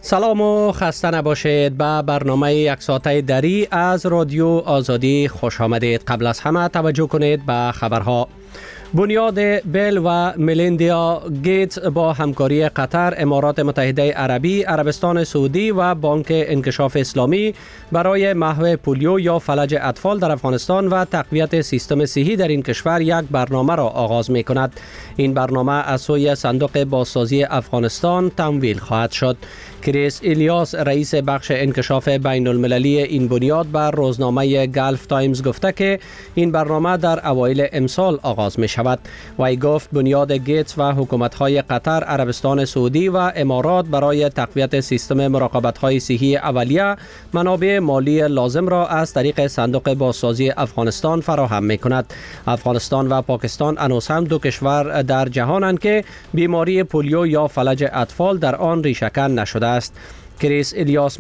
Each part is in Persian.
سلام و خسته نباشید. به برنامه یک ساعته دری از رادیو آزادی خوش آمدید. قبل از همه توجه کنید به خبرها. بنیاد بیل و ملیندا گیتس با همکاری قطر، امارات متحده عربی، عربستان سعودی و بانک انکشاف اسلامی برای محو پولیو یا فلج اطفال در افغانستان و تقویت سیستم صحی در این کشور یک برنامه را آغاز می کند. این برنامه از سوی صندوق بازسازی افغانستان تمویل خواهد شد. کریس الیاس، رئیس بخش انکشاف بین المللی این بنیاد، بر روزنامه گلف تایمز گفته که این برنامه در اوایل امسال آغاز می شود. وی گفت بنیاد گیتس و حکومت‌های قطر، عربستان سعودی و امارات برای تقویت سیستم مراقبت‌های صحی اولیه منابع مالی لازم را از طریق صندوق بازسازی افغانستان فراهم می کند. افغانستان و پاکستان هنوز هم دو کشور در جهانند که بیماری پولیو یا فلج اطفال در آن ریشه‌کن نشده است. کریس الیاس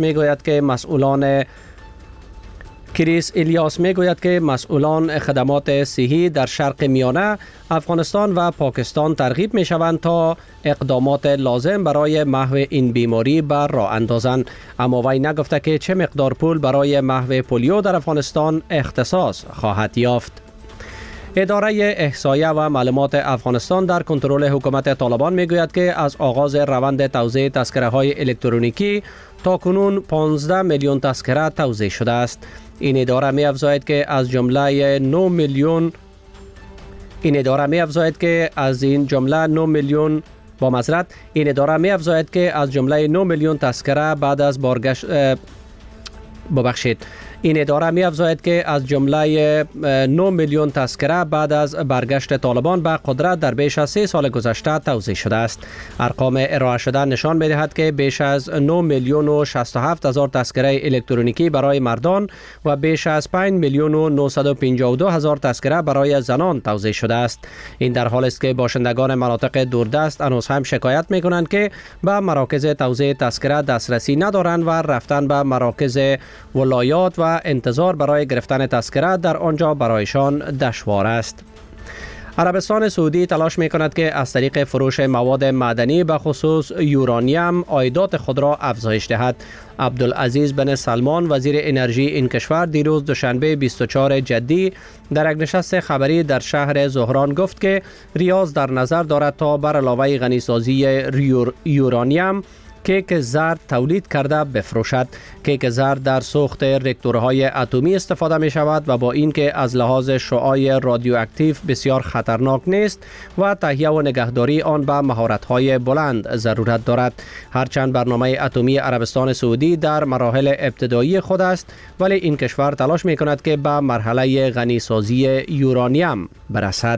می گوید که مسئولان خدمات صحی در شرق میانه، افغانستان و پاکستان ترغیب می شوند تا اقدامات لازم برای محو این بیماری بر راه اندازند. اما وی نگفته که چه مقدار پول برای محو پولیو در افغانستان اختصاص خواهد یافت. اداره احصایه و معلومات افغانستان در کنترل حکومت طالبان میگوید که از آغاز روند توزیع تذکره های الکترونیکی تا کنون 15 میلیون تذکره توزیع شده است. این اداره می افزاید که از جمله 9 میلیون این اداره می افزاید که از جمله 9 میلیون تذکره بعد از این اداره می افزاید که از جمله 9 میلیون تذکره بعد از برگشت طالبان به قدرت در بیش از 3 سال گذشته توزیع شده است. ارقام ارائه شده نشان می دهد که بیش از 9 میلیون و 67 هزار تذکره الکترونیکی برای مردان و بیش از 5 میلیون و 952 هزار تذکره برای زنان توزیع شده است. این در حالی است که باشندگان مناطق دوردست هنوز هم شکایت می کنند که به مراکز توزیع تذکره دسترسی ندارند و رفتن به مراکز ولایات و انتظار برای گرفتن تذکره در آنجا برایشان دشوار است. عربستان سعودی تلاش می کند که از طریق فروش مواد معدنی به خصوص یورانیم عایدات خود را افزایش دهد. عبدالعزیز بن سلمان، وزیر انرژی این کشور، دیروز دوشنبه 24 جدی در یک نشست خبری در شهر زهران گفت که ریاض در نظر دارد تا بر علاوه غنیسازی یورانیم کیک زرد تولید کرده بفروشد. کیک زرد در سوخت راکتورهای اتمی استفاده می شود و با اینکه از لحاظ شعاع رادیواکتیو بسیار خطرناک نیست و تهیه و نگهداری آن به مهارت‌های بلند ضرورت دارد. هرچند برنامه اتمی عربستان سعودی در مراحل ابتدایی خود است، ولی این کشور تلاش می کند که به مرحله غنیسازی یورانیم برسد.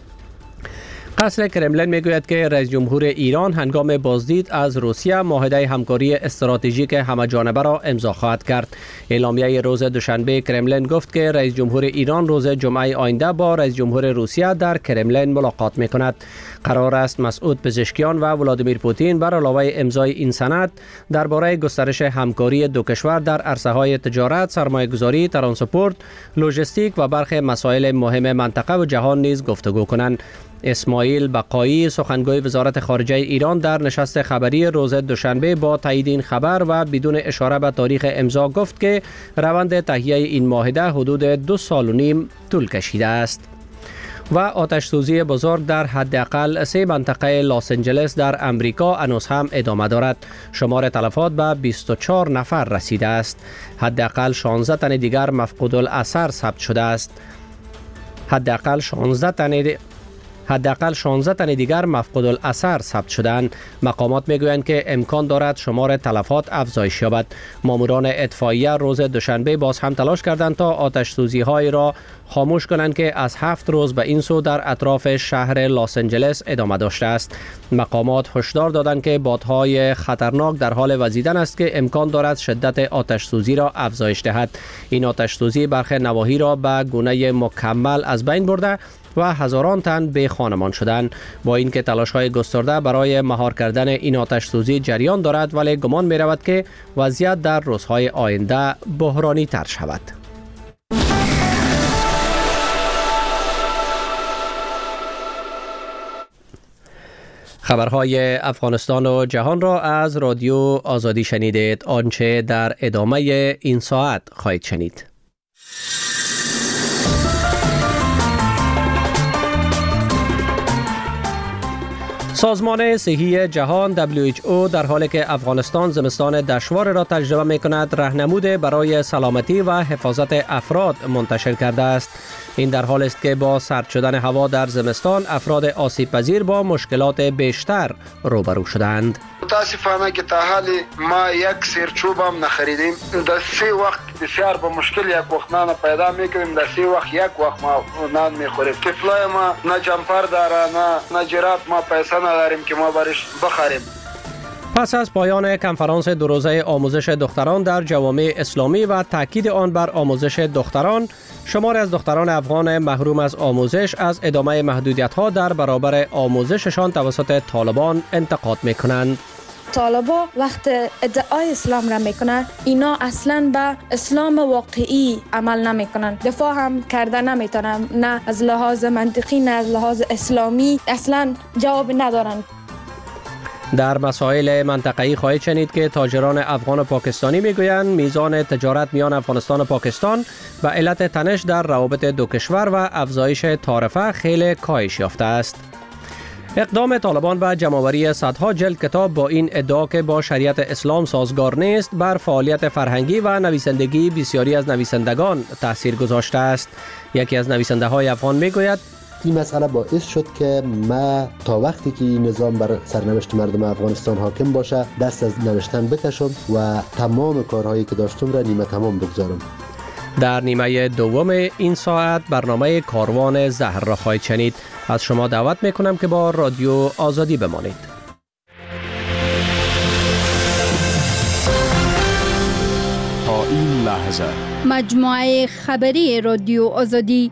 قصر کرملین میگوید که رئیس جمهور ایران هنگام بازدید از روسیه معاهده همکاری استراتژیک همه‌جانبه را امضا خواهد کرد. اعلامیه روز دوشنبه کرملین گفت که رئیس جمهور ایران روز جمعه آینده با رئیس جمهور روسیه در کرملین ملاقات میکند. قرار است مسعود پزشکیان و ولادیمیر پوتین بر علاوه امضای این سند درباره گسترش همکاری دو کشور در عرصه‌های تجارت، سرمایه‌گذاری، ترانسپورت، لوجستیک و برخی مسائل مهم منطقه و جهان نیز گفتگو کنند. اسماعیل بقایی، سخنگوی وزارت خارجه ایران، در نشست خبری روز دوشنبه با تایید این خبر و بدون اشاره به تاریخ امضا گفت که روند تهیه این معاهده حدود 2.5 سال طول کشیده است. و آتش سوزی بزرگ در حداقل 3 منطقه لاس آنجلس در امریکا هنوز هم ادامه دارد. شمار تلفات به 24 نفر رسیده است. حداقل 16 تن دیگر مفقود الاثر ثبت شده است. حداقل 16 تن دیگر مفقود الاثر ثبت شدند. مقامات میگویند که امکان دارد شمار تلفات افزایش یابد. ماموران اطفائیه روز دوشنبه باز هم تلاش کردند تا آتش سوزی های را خاموش کنند که از 7 روز به این سو در اطراف شهر لاس آنجلس ادامه داشته است. مقامات هشدار دادند که بادهای خطرناک در حال وزیدن است که امکان دارد شدت آتش سوزی را افزایش دهد. این آتش سوزی برخی نواحی را به گونه مکمل از بین برده و هزاران تن بی خانمان شدند. با اینکه تلاش‌های گسترده برای مهار کردن این آتش سوزی جریان دارد، ولی گمان می رود که وضعیت در روزهای آینده بحرانی تر شود. خبرهای افغانستان و جهان را از رادیو آزادی شنیدید. آنچه در ادامه این ساعت خواهید شنید. سازمان صحی جهان WHO در حالی که افغانستان زمستان دشوار را تجربه می کند، راهنمود برای سلامتی و حفاظت افراد منتشر کرده است. این در حالی است که با سرد شدن هوا در زمستان افراد آسیب پذیر با مشکلات بیشتر روبرو شدند. متاسفانه که تا حال ما یک سیرچوب هم نخریدیم. در 3 وقت بسیار با مشکل یک وقت نان پیدا میکنیم. در 3 وقت یک وقت ما نان میخوریم. طفلای ما نه جمپر داره نه جرات، ما پیسه نداریم که ما برش بخریم. پس از پایان کنفرانس 2 روزه آموزش دختران در جوامع اسلامی و تاکید آن بر آموزش دختران، شماری از دختران افغان محروم از آموزش از ادامه محدودیت‌ها در برابر آموزششان توسط طالبان انتقاد می‌کنند. طالبا وقت ادعای اسلام را میکنن، اینا اصلا به اسلام واقعی عمل نمیکنن، دفاع هم کرده نمیتونن، نه از لحاظ منطقی نه از لحاظ اسلامی اصلا جواب ندارن. در مسائل منطقه‌ای خواهید شنید که تاجران افغان و پاکستانی میگویند میزان تجارت میان افغانستان و پاکستان به علت تنش در روابط دو کشور و افزایش تعرفه خیلی کاهش یافته است. اقدام طالبان به جمع‌آوری صدها جلد کتاب با این ادعا که با شریعت اسلام سازگار نیست، بر فعالیت فرهنگی و نویسندگی بسیاری از نویسندگان تاثیر گذاشته است. یکی از نویسنده‌های افغان میگوید این مسئله باعث شد که ما تا وقتی که این نظام بر سرنوشت مردم افغانستان حاکم باشه دست از نوشتن بکشم و تمام کارهایی که داشتم را نیمه تمام بگذارم. در نیمه دوم این ساعت برنامه کاروان زهر را خواهید شنید. از شما دعوت میکنم که با رادیو آزادی بمانید. تا این لحظه مجموعه خبری رادیو آزادی.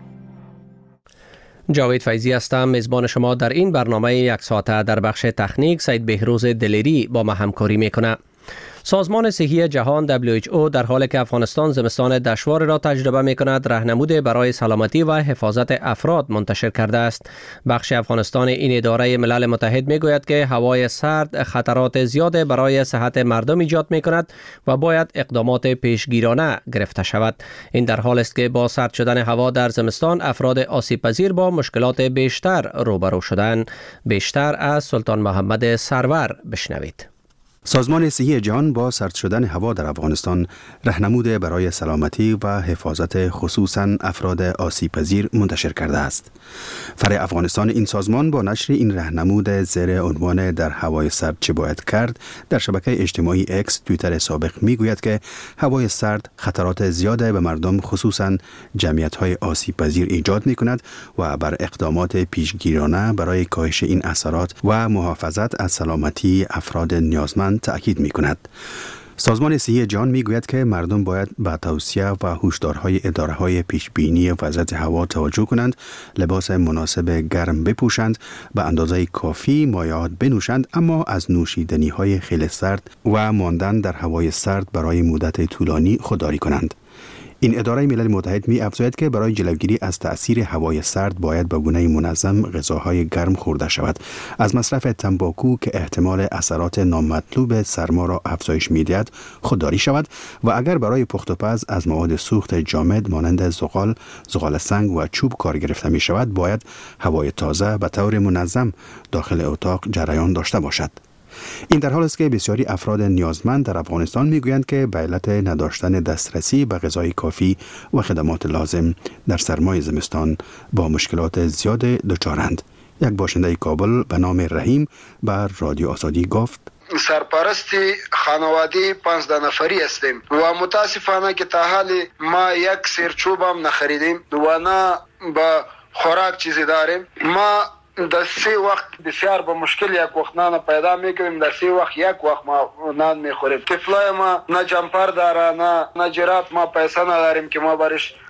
جاوید فیضی هستم، میزبان شما در این برنامه 1 ساعته. در بخش تکنیک سید بهروز دلیری با ما همکاری میکنه. سازمان صحی جهان WHO در حالی که افغانستان زمستان دشوار را تجربه می کند، راهنمود برای سلامتی و حفاظت افراد منتشر کرده است. بخش افغانستان این اداره ملل متحد می گوید که هوای سرد خطرات زیاد برای صحت مردم ایجاد می کند و باید اقدامات پیشگیرانه گرفته شود. این در حالی است که با سرد شدن هوا در زمستان افراد آسیب پذیر با مشکلات بیشتر روبرو شدند. بیشتر از سلطان محمد سرور بشنوید. سازمان صحی جهان با سرد شدن هوا در افغانستان راهنمود برای سلامتی و حفاظت خصوصاً افراد آسیب پذیر منتشر کرده است. فرع افغانستان این سازمان با نشر این راهنمود زیر عنوان در هوای سرد چه باید کرد در شبکه اجتماعی اکس توییتر سابق میگوید که هوای سرد خطرات زیاد به مردم خصوصاً جمعیت‌های آسیب پذیر ایجاد می‌کند و بر اقدامات پیشگیرانه برای کاهش این اثرات و محافظت از سلامتی افراد نیازمند تأکید می‌کند. سازمان صحی جهان میگوید که مردم باید به توصیه و هشدارهای اداره‌های پیشبینی وضعیت هوا توجه کنند، لباس مناسب گرم بپوشند، به اندازه کافی مایعات بنوشند، اما از نوشیدنی‌های خیلی سرد و ماندن در هوای سرد برای مدت طولانی خودداری کنند. این اداره ملل متحد می افزاید که برای جلوگیری از تأثیر هوای سرد باید به گونه منظم غذاهای گرم خورده شود. از مصرف تنباکو که احتمال اثرات نامطلوب سرما را افزایش می‌دهد خودداری شود و اگر برای پخت و پز از مواد سوخت جامد مانند زغال سنگ و چوب کار گرفته می شود باید هوای تازه به طور منظم داخل اتاق جریان داشته باشد. این در حال است که بسیاری افراد نیازمند در افغانستان میگویند که به علت نداشتن دسترسی به غذای کافی و خدمات لازم در سرمای زمستان با مشکلات زیاد دچارند. یک باشنده کابل به نام رحیم بر رادیو آزادی گفت: سرپرستی خانواده 15 نفری هستیم و متاسفانه که تا حال ما یک سیرچوب هم نخریدیم و نه با خوراک چیزی داریم. ما در 3 وقت بسیار با مشکل یک وقت نان پیدا میکنیم. در 3 وقت یک وقت ما نان میخوریم. طفلای ما نه جمپر داره نه جرات، ما پیسه نداریم که ما برش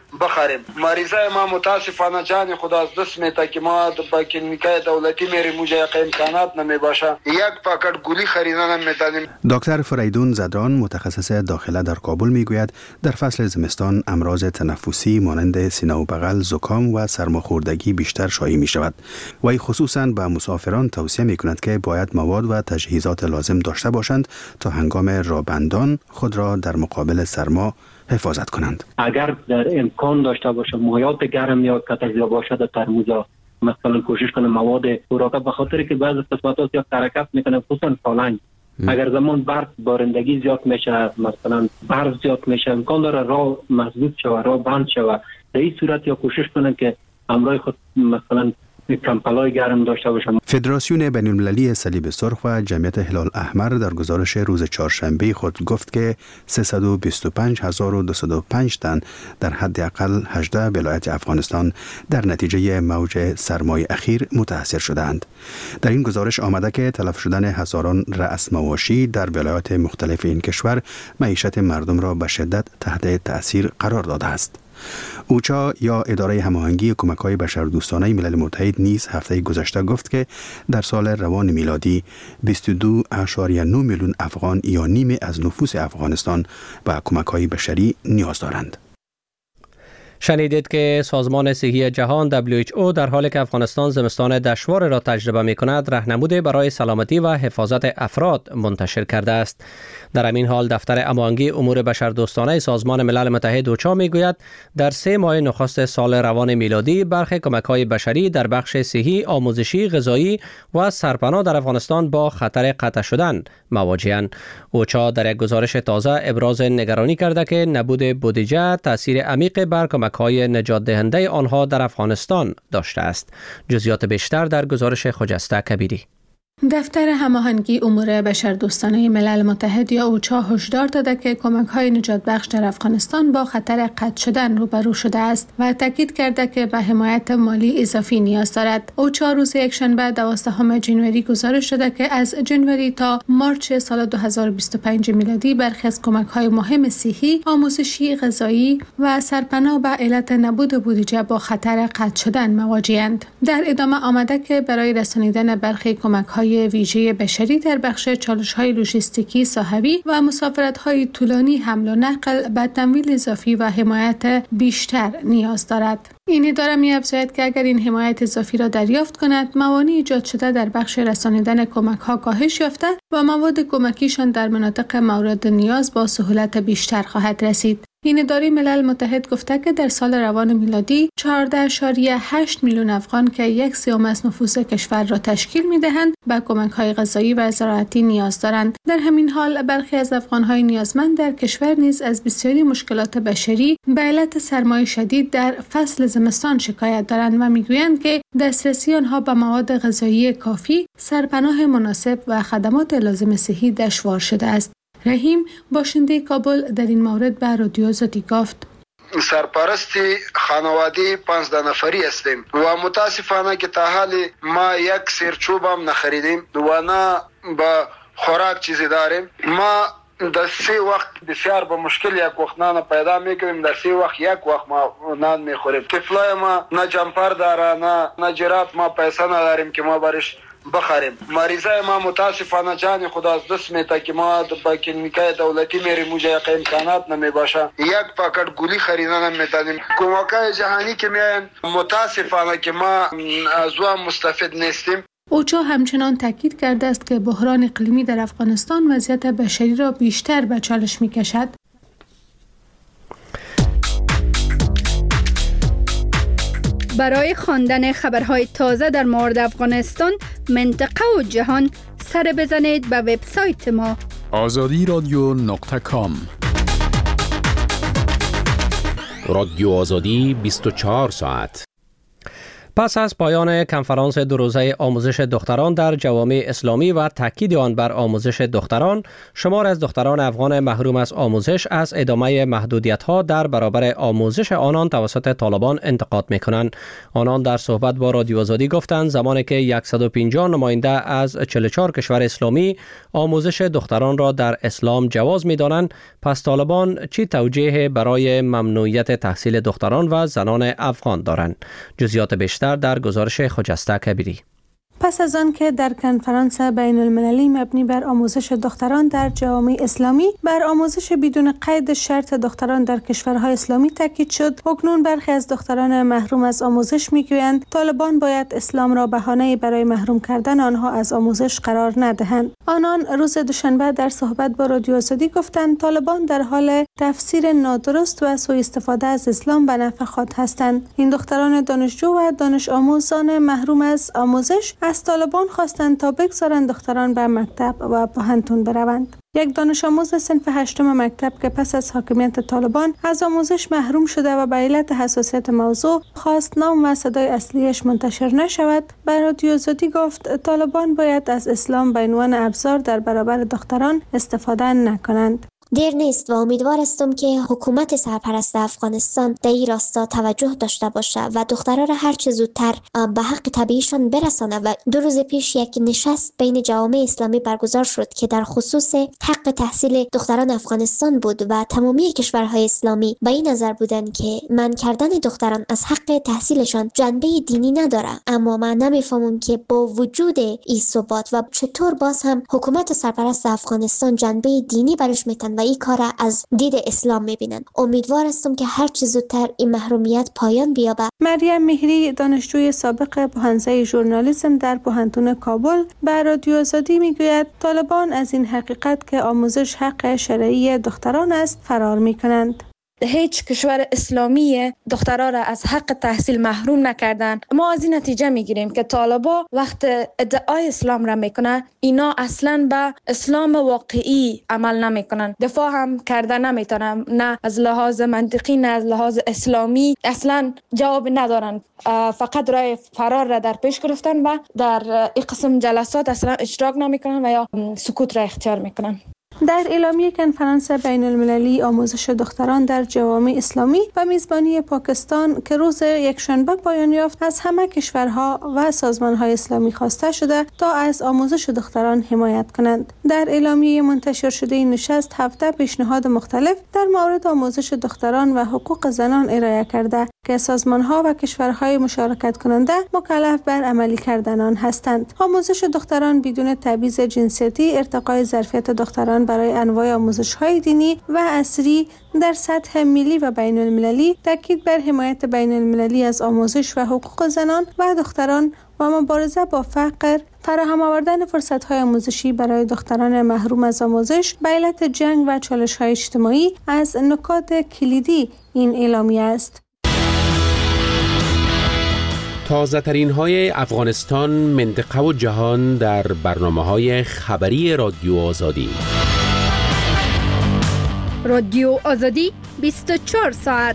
بخریم. مریضای ما متاسفانه جان خدا از دست میده که ما با کلینیکای دولتی میریم موجه امکانات نمیباشه، یک پاکت گولی خریدن نمیتونیم. دکتر فریدون زدران متخصص داخله در کابل میگوید در فصل زمستان امراض تنفسی مانند سینه و بغل، زکام و سرماخوردگی بیشتر شایع می شود. و خصوصا به مسافران توصیه می کند که باید مواد و تجهیزات لازم داشته باشند تا هنگام رابندان خود را در مقابل سرما حفاظت کنند. اگر در امکان داشته باشه مایعات گرم یا کتازیا باشه در ترموزا، مثلا کوشش کنه مواد خوراک، به خاطر که بعضی قسمت‌ها یا حرکت میکنه، خصوصا سالنگ اگر زمان برف بارندگی زیاد میشه، مثلا برف زیاد میشه، امکان داره راه مسدود شوه، راه بند شوه. در این صورت یا کوشش کنه که همراه خود مثلا کمپلای گرم داشته باشم. فدراسیون بین‌المللی صلیب سرخ و جمعیت هلال احمر در گزارش روز چهارشنبه خود گفت که 325205 تن در حداقل 18 ولایت افغانستان در نتیجه موج سرمای اخیر متاثر شدند. در این گزارش آمده که تلف شدن هزاران رأس مواشی در ولایات مختلف این کشور معیشت مردم را به شدت تحت تأثیر قرار داده است. اوچا یا اداره هماهنگی کمک‌های بشردوستانه ملل متحد نیز هفته گذشته گفت که در سال روان میلادی 22.9 میلیون افغان یا نیمه از نفوس افغانستان به کمک‌های بشری نیاز دارند. شنیدید که سازمان صحی جهان WHO در حالی که افغانستان زمستان دشوار را تجربه می کند، راهنمودی برای سلامتی و حفاظت افراد منتشر کرده است. در همین حال دفتر هماهنگی امور بشردوستانه سازمان ملل متحد اوچا می گوید در 3 ماه نخست سال روان میلادی برخی کمک‌های بشری در بخش صحی، آموزشی، غذایی و سرپناه در افغانستان با خطر قطع شدن مواجه‌اند. اوچا در یک گزارش تازه ابراز نگرانی کرده که نبود بودجه تاثیر عمیق بر کمک‌های نجات دهنده آنها در افغانستان داشته است. جزئیات بیشتر در گزارش خجسته کبیری. دفتر هماهنگی امور بشردوستانه ملل متحد یا اوچا هشدار داده که کمک‌های نجات بخش در افغانستان با خطر قطع شدن روبرو شده است و تاکید کرده که به حمایت مالی اضافی نیاز دارد. اوچا روز یکشنبه 12 ژانویه گزارش داده که از ژانویه تا مارچ سال 2025 میلادی برخی از کمک‌های مهم صحی، آموزشی، غذایی و سرپناه به علت نبود بودجه با خطر قطع شدن مواجه‌اند. در ادامه آمده که برای رسانیدن برخی کمک‌های ویژه بشری در بخش چالش‌های لوجستیکی صحوی و مسافرت‌های طولانی حمل و نقل به تمویل اضافی و حمایت بیشتر نیاز دارد. این اداره می‌افزاید که اگر این حمایت اضافی را دریافت کند، موانع ایجاد شده در بخش رسانیدن کمک‌ها کاهش یافته و مواد کمکیشان در مناطق مورد نیاز با سهولت بیشتر خواهد رسید. این اداره ملل متحد گفته که در سال روان میلادی 14.8 میلیون افغان که 1/3 از نفوس کشور را تشکیل می‌دهند به کمک‌های غذایی و زراعتی نیاز دارند. در همین حال برخی از افغان‌های نیازمند در کشور نیز از بسیاری مشکلات بشری به علت سرمای شدید در فصل زمستان شکایت دارند و میگویند که دسترسی آنها به مواد غذایی کافی، سرپناه مناسب و خدمات لازم صحی دشوار شده است. رحیم باشنده کابل در این مورد به رادیو آزادی گفت: سرپرستی خانواده 15 نفری هستیم و متاسفانه که تا حال ما یک سرچوب هم نخریدیم و نه با خوراک چیزی داریم. ما در 3 وقت بسیار با مشکل یک وقت نان پیدا میکنیم، در 3 وقت یک وقت ما نان میخوریم. طفلای ما نه جمپر داره نه جرات، ما پیسه نداریم که ما برش بخریم. مریضای ما متاسفانه جان خدا از دست میده که ما با کلینیکای دولتی میریم موجه امکانات نمیباشه، یک پاکت گولی خریدن نمیتونیم. کمک‌های جهانی که میاین متاسفانه که ما از اون مستفید نیستیم. اوچا همچنان تاکید کرده است که بحران اقلیمی در افغانستان وضعیت بشری را بیشتر به چالش میکشد. برای خواندن خبرهای تازه در مورد افغانستان، منطقه و جهان، سر بزنید به وبسایت ما azadiradio.com. رادیو آزادی 24 ساعت. پس از پایان کنفرانس دو روزه آموزش دختران در جوامع اسلامی و تاکید آن بر آموزش دختران، شمار از دختران افغان محروم از آموزش از ادامه محدودیت‌ها در برابر آموزش آنان توسط طالبان انتقاد می‌کنند. آنان در صحبت با رادیو آزادی گفتند زمانی که 150 نماینده از 44 کشور اسلامی آموزش دختران را در اسلام جواز می‌دانند، پس طالبان چی توجیه برای ممنوعیت تحصیل دختران و زنان افغان دارند؟ جزئیات بیشتر در گزارش خجسته کبیری. پس از آن که در کنفرانس بین المللی مبنی بر آموزش دختران در جوامع اسلامی بر آموزش بدون قید شرط دختران در کشورهای اسلامی تاکید شد، اکنون برخی از دختران محروم از آموزش میگویند طالبان باید اسلام را بهانه‌ای برای محروم کردن آنها از آموزش قرار ندهند. آنان روز دوشنبه در صحبت با رادیو آزادی گفتند طالبان در حال تفسیر نادرست و سوء استفاده از اسلام به نفع خود هستند. این دختران دانشجو و دانش آموزان محروم از آموزش از طالبان خواستند تا بگذارند دختران به مکتب و پوهنتون بروند. یک دانش آموز صنف 8 مکتب که پس از حاکمیت طالبان از آموزش محروم شده و به علت حساسیت موضوع خواست نام و صدای اصلیش منتشر نشود، به رادیو آزادی گفت طالبان باید از اسلام به عنوان ابزار در برابر دختران استفاده نکنند. دیر نیست و امیدوار هستم که حکومت سرپرست افغانستان در این راستا توجه داشته باشه و دخترها را هر چه زودتر به حق طبیعیشان برسانه. و 2 روز پیش یک نشست بین جوامع اسلامی برگزار شد که در خصوص حق تحصیل دختران افغانستان بود و تمامی کشورهای اسلامی به این نظر بودند که منع کردن دختران از حق تحصیلشان جنبه دینی نداره. اما من نمیفهمم که با وجود این ثبات و چطور باز هم حکومت سرپرست افغانستان جنبه دینی برش میتن و این کار از دید اسلام میبینن. امیدوار هستم که هر چه زودتر این محرومیت پایان بیابه. مریم مهری دانشجوی سابق حوزه ژورنالیسم در پوهنتون کابل به رادیو آزادی میگوید طالبان از این حقیقت که آموزش حق شرعی دختران است فرار میکنند. هیچ کشور اسلامی دخترها را از حق تحصیل محروم نکردن. ما از این نتیجه میگیریم که طالبا وقت ادعای اسلام را میکنه اینا اصلا به اسلام واقعی عمل نمیکنن، دفاع هم کرده نمیتونن، نه از لحاظ منطقی نه از لحاظ اسلامی اصلا جواب ندارن، فقط راه فرار را در پیش گرفتن و در این قسم جلسات اصلا اشتراک نمیکنن و یا سکوت را اختیار میکنن. در اعلامیه کنفرانس بین المللی آموزش دختران در جوامع اسلامی و میزبانی پاکستان که روز یکشنبه پایان یافت از همه کشورها و سازمانهای اسلامی خواسته شده تا از آموزش دختران حمایت کنند. در اعلامیه منتشر شده این نشست 7 پیشنهاد مختلف در مورد آموزش دختران و حقوق زنان ارائه کرده که سازمانها و کشورهای مشارکت کننده مکلف بر عملی کردن آن هستند. آموزش دختران بدون تبعیض جنسیتی، ارتقای ظرفیت دختران برای انواع آموزش‌های دینی و عصری در سطح ملی و بین المللی، تاکید بر حمایت بین المللی از آموزش و حقوق زنان و دختران و مبارزه با فقر، فراهم آوردن فرصت‌های آموزشی برای دختران محروم از آموزش به علت جنگ و چالش‌های اجتماعی از نکات کلیدی این اعلامیه است. تازه ترین های افغانستان، منطقه و جهان در برنامه‌های خبری رادیو آزادی. رادیو آزادی 24 ساعت.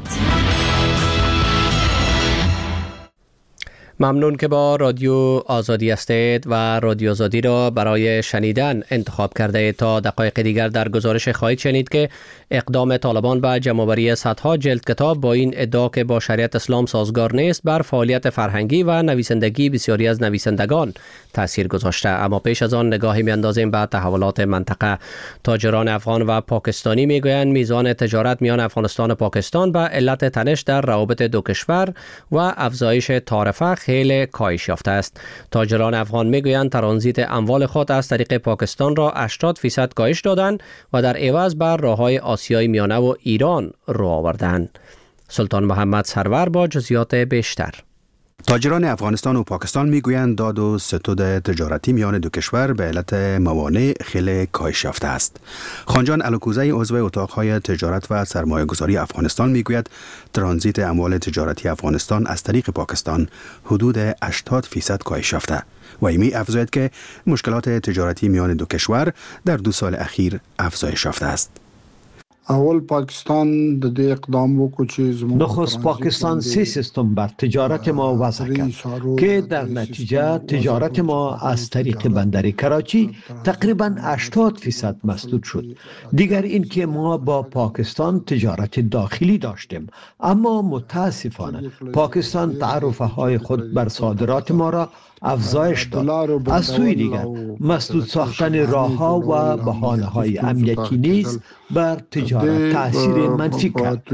ممنون که با رادیو آزادی هستید و رادیو آزادی را برای شنیدن انتخاب کرده اید. تا دقایق دیگر در گزارش خواهید شنید که اقدام طالبان به جمع‌آوری صدها جلد کتاب با این ادعا که با شریعت اسلام سازگار نیست بر فعالیت فرهنگی و نویسندگی بسیاری از نویسندگان تاثیر گذاشته. اما پیش از آن نگاهی می‌اندازیم به تحولات منطقه. تاجران افغان و پاکستانی میگویند میزان تجارت میان افغانستان و پاکستان به علت تنش در روابط دو کشور و افزایش تعرفه خیلی کاهش یافته است. تاجران افغان میگویند ترانزیت اموال خود از طریق پاکستان را 80% کاهش دادند و در عوض بر راههای آسیای میانه و ایران رو آوردند. سلطان محمد سرور با جزئیات بیشتر. تاجران افغانستان و پاکستان میگویند داد و ستود تجارتی میان دو کشور به علت موانع خیلی کاهش یافته است. خانجان الکوزی عضو اتاقهای تجارت و سرمایه‌گذاری افغانستان میگوید ترانزیت اموال تجارتی افغانستان از طریق پاکستان حدود 80% کاهش یافته و می افزاید که مشکلات تجارتی میان دو کشور در 2 سال اخیر افزایش یافته است. اول پاکستان د دې اقدام وکړ چې نخست پاکستان سی سیستم بر تجارت ما وضع کرد که در نتیجه تجارت ما از طریق بندر کراچی تقریبا 80% مسدود شد. دیگر این که ما با پاکستان تجارت داخلی داشتیم، اما متاسفانه پاکستان تعرفه های خود بر صادرات ما را افزایش داد. از سوی دیگر مسدود ساختن راه‌ها و بهانه‌های امنیتی نیز بر تجارت تاثیر منفی کرد.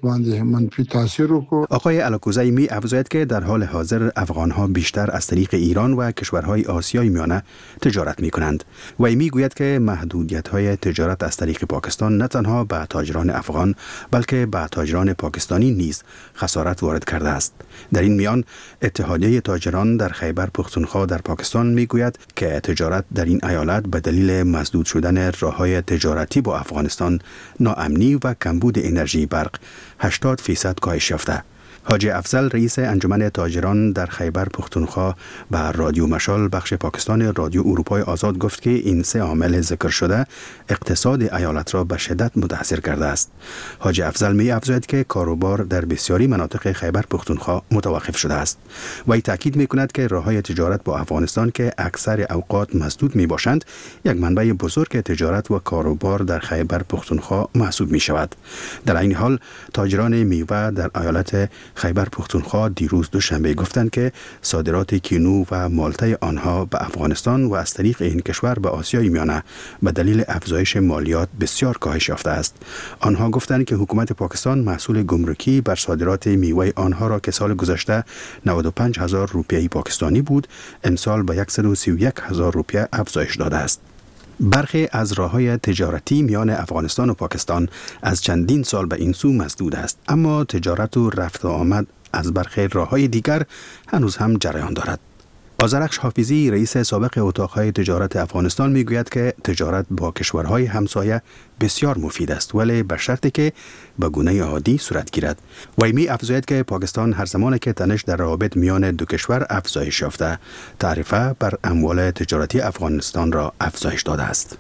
آقای الاکوزی می افزاید که در حال حاضر افغان‌ها بیشتر از طریق ایران و کشورهای آسیای میانه تجارت می‌کنند و می گوید که محدودیت‌های تجارت از طریق پاکستان نه تنها به تاجران افغان بلکه به تاجران پاکستانی نیز خسارت وارد کرده است. در این میان اتحادیه تاجران در خیبر پختونخوا در پاکستان میگوید که تجارت در این ایالت به دلیل مسدود شدن راه‌های تجارتی با افغانستان، ناامنی و کمبود انرژی برق 80% کاهش یافته. حاجی افضل رئیس انجمن تاجران در خیبر پختونخوا به رادیو مشال بخش پاکستان رادیو اروپای آزاد گفت که این سه عامل ذکر شده اقتصاد ایالت را به شدت متاثر کرده است. حاجی افضل می افزاید که کاروبار در بسیاری مناطق خیبر پختونخوا متوقف شده است. وی تاکید می کند که راه‌های تجارت با افغانستان که اکثر اوقات مسدود می باشند، یک منبع بزرگ تجارت و کاروبار در خیبر پختونخوا محسوب می شود. در این حال تاجران میوه در ایالت خیبر پختونخوا دیروز دوشنبه گفتند که صادرات کینو و مالته آنها به افغانستان و از طریق این کشور به آسیای میانه به دلیل افزایش مالیات بسیار کاهش یافته است. آنها گفتند که حکومت پاکستان محصول گمرکی بر صادرات میوه آنها را که سال گذشته 95,000 روپیه پاکستانی بود، امسال به 131,000 روپیه افزایش داده است. برخی از راه‌های تجارتی میان افغانستان و پاکستان از چندین سال به این سو مسدود است، اما تجارت و رفت و آمد از برخی راه‌های دیگر هنوز هم جریان دارد. آذرخش حافظی رئیس سابق اتاق‌های تجارت افغانستان میگوید که تجارت با کشورهای همسایه بسیار مفید است، ولی به شرطی که به گونه عادی صورت گیرد. وی می افزاید که پاکستان هر زمان که تنش در روابط میان دو کشور افزایش یافته، تعرفه بر اموال تجارتی افغانستان را افزایش داده است.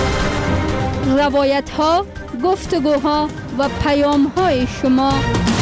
روایت‌ها، گفتگوها و پیام‌های شما.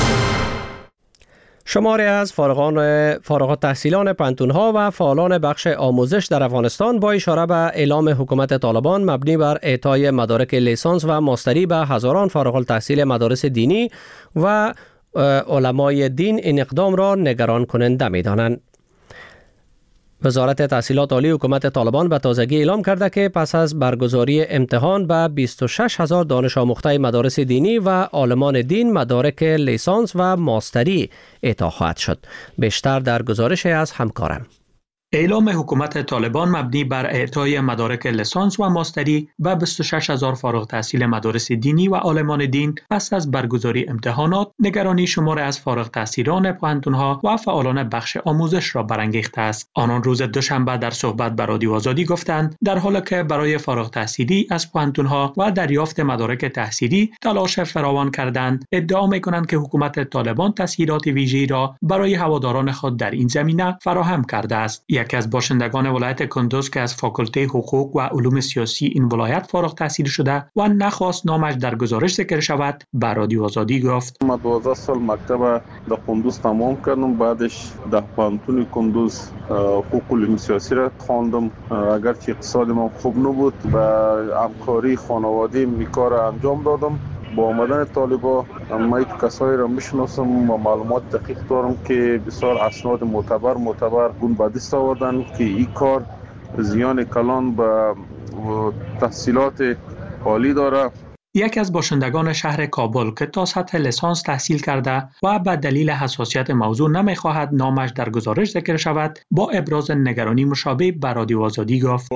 شماری از فارغ التحصیلان پانتون‌ها و فعالان بخش آموزش در افغانستان با اشاره به اعلام حکومت طالبان مبنی بر اعطای مدارک لیسانس و ماستری به هزاران فارغ التحصیل مدارس دینی و علمای دین این اقدام را نگران کننده می‌دانند. وزارت تحصیلات عالی حکومت طالبان به تازگی اعلام کرده که پس از برگزاری امتحان به 26,000 دانش آموخته مدارس دینی و عالمان دین مدارک لیسانس و ماستری اعطا خواهد شد. بیشتر در گزارش از همکارم. اعلام حکومت طالبان مبنی بر اعطای مدارک لیسانس و ماستری به 26,000 فارغ التحصیل مدارس دینی و عالمان دین پس از برگزاری امتحانات نگرانی شمار از فارغ التحصیلان پانتون‌ها و فعالان بخش آموزش را برانگیخته است. آنان روز دوشنبه در صحبت با رادیو آزادی گفتند در حالی که برای فارغ التحصیلی از پانتون‌ها و دریافت مدارک تحصیلی تلاش فراوان کردند، ادعا می‌کنند که حکومت طالبان تسهیلات ویژه‌ای را برای هواداران خود در این زمینه فراهم کرده است. یکی از باشندگان ولایت کندوز که از فاکولته حقوق و علوم سیاسی این ولایت فارغ التحصیل شده و نخواست نامش در گزارش ذکر شود، به رادیو آزادی گفت: من 12 سال مکتب در کندوز تمام کردم، بعدش در پانتون کندوز حقوق علوم سیاسی را خواندم. اگرچه اقتصاد من خوب نبود و همکاری خانواده می کار انجام دادم. با آمدن طالبا من کسایی را میشناسم و معلومات دقیق دارم که بسیار اسناد معتبر گون به دست آوردن که این کار زیان کلان به تحصیلات عالی داره. یکی از باشندگان شهر کابل که تا سطح لیسانس تحصیل کرده و به دلیل حساسیت موضوع نمیخواهد نامش در گزارش ذکر شود، با ابراز نگرانی مشابه به رادیو آزادی گفت: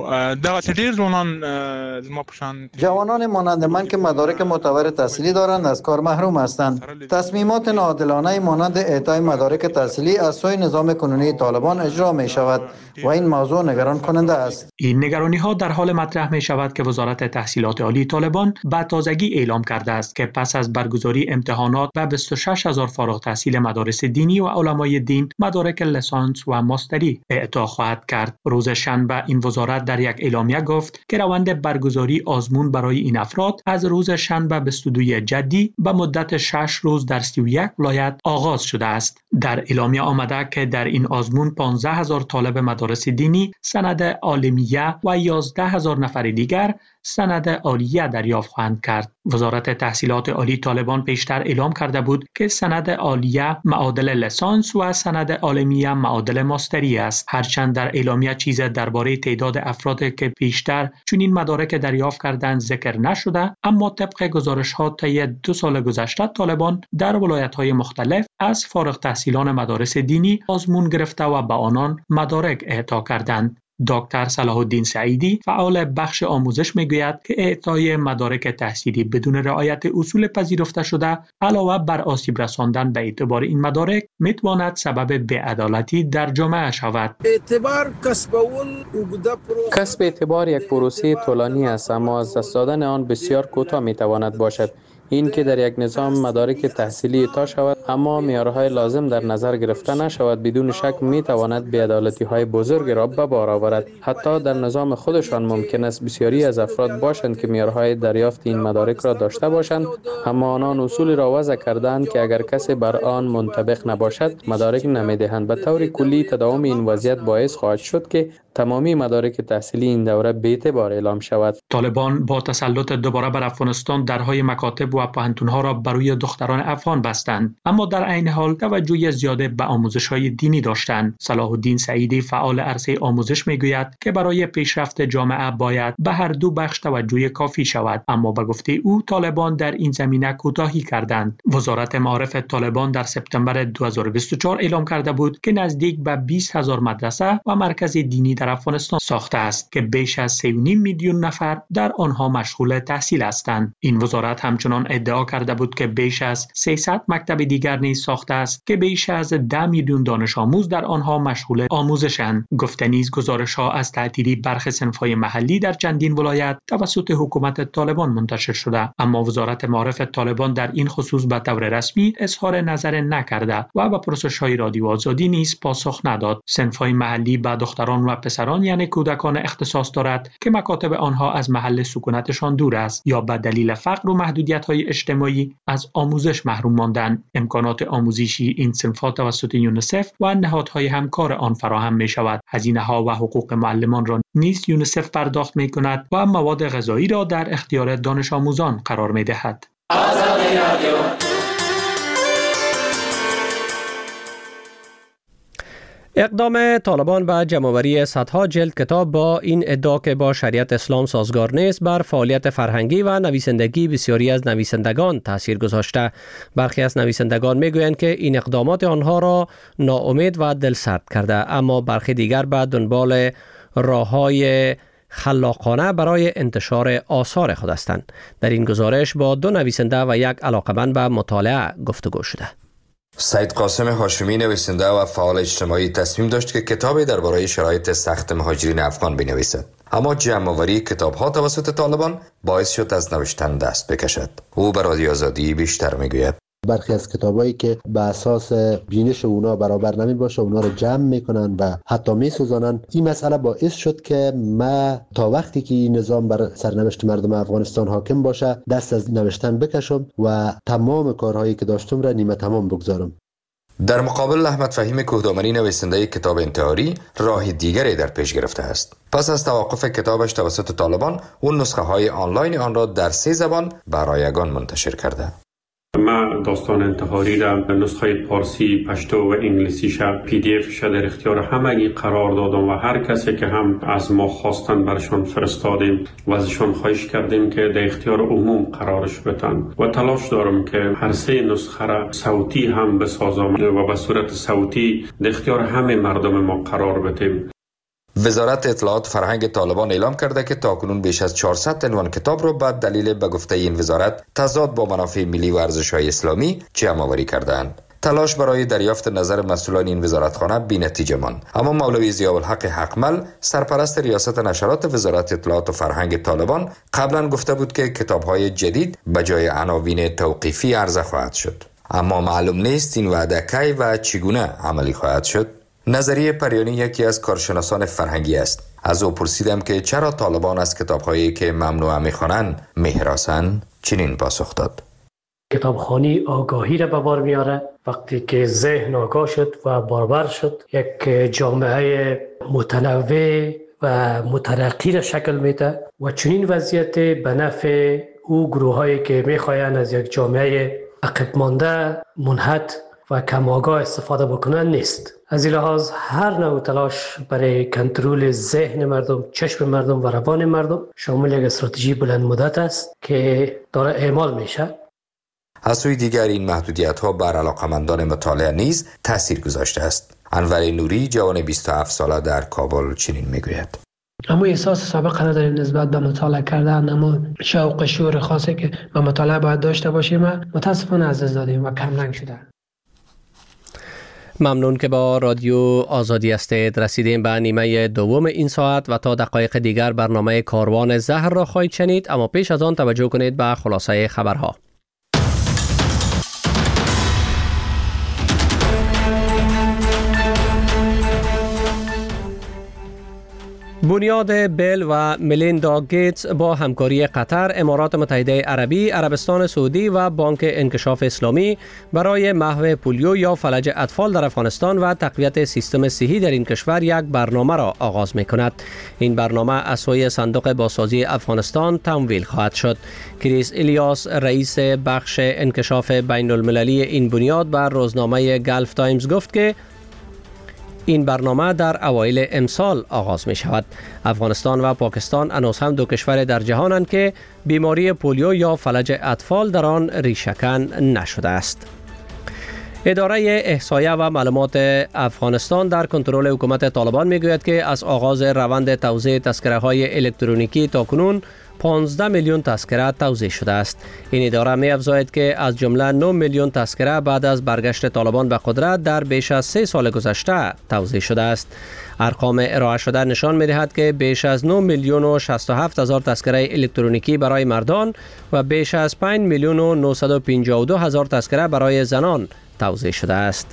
جوانان مانند من که مدارک معتبر تحصیلی دارند از کار محروم هستند. تصمیمات ناعادلانه مانند اعطای مدارک تحصیلی از سوی نظام کنونی طالبان اجرا می شود و این موضوع نگران کننده است. این نگرانی ها در حال مطرح می شود که وزارت تحصیلات عالی طالبان به تازگی اعلام کرده است که پس از برگزاری امتحانات و 26000 فارغ التحصیل مدارس دینی و علمای دین مدارک لیسانس و ماستری اعطا خواهد کرد. روز شنبه این وزارت در یک اعلامیه گفت که روند برگزاری آزمون برای این افراد از روز شنبه 22 جدی به مدت 6 روز در 31 ولایت آغاز شده است. در اعلامیه آمده که در این آزمون 15000 طالب مدارس دینی سند عالمیه و 11000 نفر دیگر سند عالیه دریافت خواهند کرد. وزارت تحصیلات عالی طالبان پیشتر اعلام کرده بود که سند عالیه معادل لیسانس و سند عالمیه معادل ماستری است. هرچند در اعلامیه چیز درباره تعداد افرادی که پیشتر چنین مدارک دریافت کردند ذکر نشده، اما طبق گزارش‌ها طی 2 سال گذشته طالبان در ولایت‌های مختلف از فارغ التحصیلان مدارس دینی آزمون گرفته و به آنان مدارک اعطا کردند. دکتر صلاح الدین سعیدی فعال بخش آموزش میگوید که اعطای مدارک تحصیلی بدون رعایت اصول پذیرفته شده علاوه بر آسیب رساندن به اعتبار این مدارک میتواند سبب بی‌عدالتی در جامعه شود. کسب اعتبار یک پروسه طولانی است، اما از دست دادن آن بسیار کوتاه میتواند باشد. این که در یک نظام مدارک تحصیلی اعطا شود اما معیارهای لازم در نظر گرفته نشود، بدون شک میتواند بی‌عدالتی‌های بزرگ را به بار آورد. حتی در نظام خودشان ممکن است بسیاری از افراد باشند که معیارهای دریافت این مدارک را داشته باشند، اما آنان اصول را وضع کردند که اگر کسی بر آن منطبق نباشد مدارک نمیدهند. به طور کلی تداوم این وضعیت باعث خواهد شد که تمامی مدارک تحصیلی این دوره بی‌اعتبار اعلام شود. طالبان با تسلط دوباره بر افغانستان درهای مکاتب و پوهنتون‌ها را برای دختران افغان بستند، اما در عین حال توجه زیاده به آموزش‌های دینی داشتند. صلاح الدین سعیدی فعال عرصه آموزش میگوید که برای پیشرفت جامعه باید به هر دو بخش توجه کافی شود، اما به گفته او طالبان در این زمینه کوتاهی کردند. وزارت معارف طالبان در سپتامبر 2024 اعلام کرده بود که نزدیک به 20000 مدرسه و مرکز دینی در افغانستان ساخته است که بیش از 3.5 میلیون نفر در آنها مشغول تحصیل هستند. این وزارت همچنان ادعا کرده بود که بیش از 300 مکتب دیگر نیز ساخته است که بیش از 10 میلیون دانش آموز در آنها مشغول آموزشند. گفته نیز گزارش‌ها از تعطیلی برخی صنف‌های محلی در چندین ولایت توسط حکومت طالبان منتشر شده، اما وزارت معارف طالبان در این خصوص به طور رسمی اظهار نظر نکرده و به پرسش‌های رادیو آزادی نیز پاسخ نداد. صنف‌های محلی به دختران و پسران یعنی کودکان اختصاص دارد که مکاتب آنها از محل سکونتشان دور است یا به دلیل فقر و محدودیت‌های اجتماعی از آموزش محروم ماندند. امکانات آموزشی این صنف‌ها توسط یونیسف و نهادهای همکار آن فراهم می‌شود. هزینه‌ها و حقوق معلمان را نیز یونیسف پرداخت می‌کند و مواد غذایی را در اختیار دانش آموزان قرار می‌دهد. اقدام طالبان به جمع‌آوری صدها جلد کتاب با این ادعا که با شریعت اسلام سازگار نیست بر فعالیت فرهنگی و نویسندگی بسیاری از نویسندگان تاثیر گذاشته. برخی از نویسندگان میگویند که این اقدامات آنها را ناامید و دلسرد کرده، اما برخی دیگر به دنبال راه‌های خلاقانه برای انتشار آثار خود هستند. در این گزارش با 2 نویسنده و 1 علاقه‌مند به مطالعه گفتگو شده. سید قاسم هاشمی نویسنده و فعال اجتماعی تصمیم داشت که کتابی درباره شرایط سخت مهاجرین افغان بنویسد، اما جمع‌آوری کتاب‌ها توسط طالبان باعث شد از نوشتن دست بکشد. او به رادیو آزادی بیشتر میگوید. برخی از کتابایی که به اساس بینش اونا برابر نمی باشه اونا رو جمع میکنن و حتی میسوزانن. این مسئله باعث شد که ما تا وقتی که این نظام بر سرنوشت مردم افغانستان حاکم باشه دست از نوشتن بکشم و تمام کارهایی که داشتم را نیمه تمام بگذارم. در مقابل احمد فهیم کوهدامنی نویسنده کتاب انتحاری راه دیگری در پیش گرفته است. پس از توقف کتابش توسط طالبان اون نسخه های آنلاین آن را در 3 زبان برایگان منتشر کرده. من داستان انتحاری را به نسخه پارسی، پشتو و انگلیسیش PDF در اختیار همگی قرار دادم و هر کسی که هم از ما خواستن برشان فرستادیم و ازشان خواهش کردیم که در اختیار عموم قرارش بدن و تلاش دارم که هر 3 نسخه را صوتی هم بسازم و به صورت صوتی در اختیار همه مردم ما قرار بدیم. وزارت اطلاعات فرهنگ طالبان اعلام کرده که تاکنون بیش از 400 عنوان کتاب را به دلیل به گفته این وزارت تضاد با منافع ملی و ارزش‌های اسلامی جمع‌آوری کرده‌اند. تلاش برای دریافت نظر مسئولان این وزارتخانه بی‌نتیجه ماند. اما مولوی ضیاءالحق حقمل، سرپرست ریاست نشرات وزارت اطلاعات و فرهنگ طالبان، قبلا گفته بود که کتاب‌های جدید به جای عناوین توقیفی عرضه خواهد شد. اما معلوم نیست این وعده کی و چگونه عملی خواهد شد. نظریه پریانی یکی از کارشناسان فرهنگی است. از او پرسیدم که چرا طالبان از کتاب‌هایی که ممنوع می‌خوانند می‌هراسند. چنین پاسخ داد: کتابخوانی آگاهی را به بار میاره. وقتی که ذهن آگاه شد و بارور شد، یک جامعه متنوع و مترقی را شکل میده و چنین وضعیت به نفع او گروهایی که میخواین از یک جامعه عقب مانده، منحط و کم آگاه استفاده بکنن نیست. از این لحاظ هر نوع تلاش برای کنترل ذهن مردم، چشم مردم و روان مردم شامل یک استراتژی بلند مدت است که داره اعمال میشه. از سوی دیگر این محدودیت‌ها بر علاقمندان مطالعه نیز تأثیر گذاشته است. انور نوری، جوان 27 ساله در کابل، چنین میگوید: اما احساس سابقه نداریم نسبت به مطالعه کردن، اما شوق شعور خاصی که به مطالعه باید داشته باشیم متاسفانه از دست دادیم و کم رنگ شده. ممنون که با رادیو آزادی هستید. رسیدیم به نیمه دوم این ساعت و تا دقایق دیگر برنامه کاروان زهر را خواهید شنید، اما پیش از آن توجه کنید به خلاصه خبرها. بنیاد بیل و ملیندا گیتس با همکاری قطر، امارات متحده عربی، عربستان سعودی و بانک انکشاف اسلامی برای محو پولیو یا فلج اطفال در افغانستان و تقویت سیستم صحی در این کشور یک برنامه را آغاز می کند. این برنامه از سوی صندوق بازسازی افغانستان تمویل خواهد شد. کریس الیاس، رئیس بخش انکشاف بین المللی این بنیاد، بر روزنامه گلف تایمز گفت که این برنامه در اوایل امسال آغاز می شود. افغانستان و پاکستان هنوز هم دو کشور در جهانند که بیماری پولیو یا فلج اطفال در آن ریشه‌کن نشده است. اداره احصایه و معلومات افغانستان در کنترل حکومت طالبان می گوید که از آغاز روند توزیع تذکره های الکترونیکی تا کنون 15 میلیون تذکره توزیع شده است. این اداره می افزاید که از جمله 9 میلیون تذکره بعد از برگشت طالبان به قدرت در بیش از 3 سال گذشته توزیع شده است. ارقام ارائه شده نشان می دهد که بیش از 9 میلیون و 67 هزار تذکره الکترونیکی برای مردان و بیش از 5 میلیون و 952 هزار تذکره برای زنان توزیع شده است.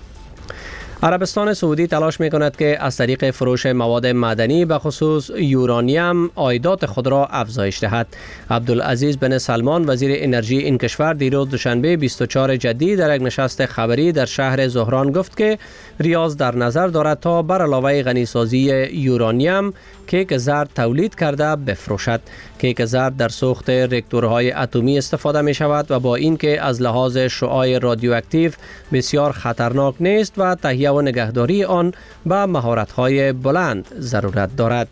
عربستان سعودی تلاش می کند که از طریق فروش مواد معدنی به خصوص یورانیم عایدات خود را افزایش دهد. عبدالعزیز بن سلمان، وزیر انرژی این کشور، دیروز دوشنبه 24 جدی در یک نشست خبری در شهر زهران گفت که ریاض در نظر دارد تا بر علاوه غنیسازی یورانیم کیک زرد تولید کرده بفروشد. کیک زرد در سوخت راکتورهای اتمی استفاده می شود و با اینکه از لحاظ شعاع رادیواکتیو بسیار خطرناک نیست و تهیه و نگهداری آن به مهارت‌های بلند ضرورت دارد.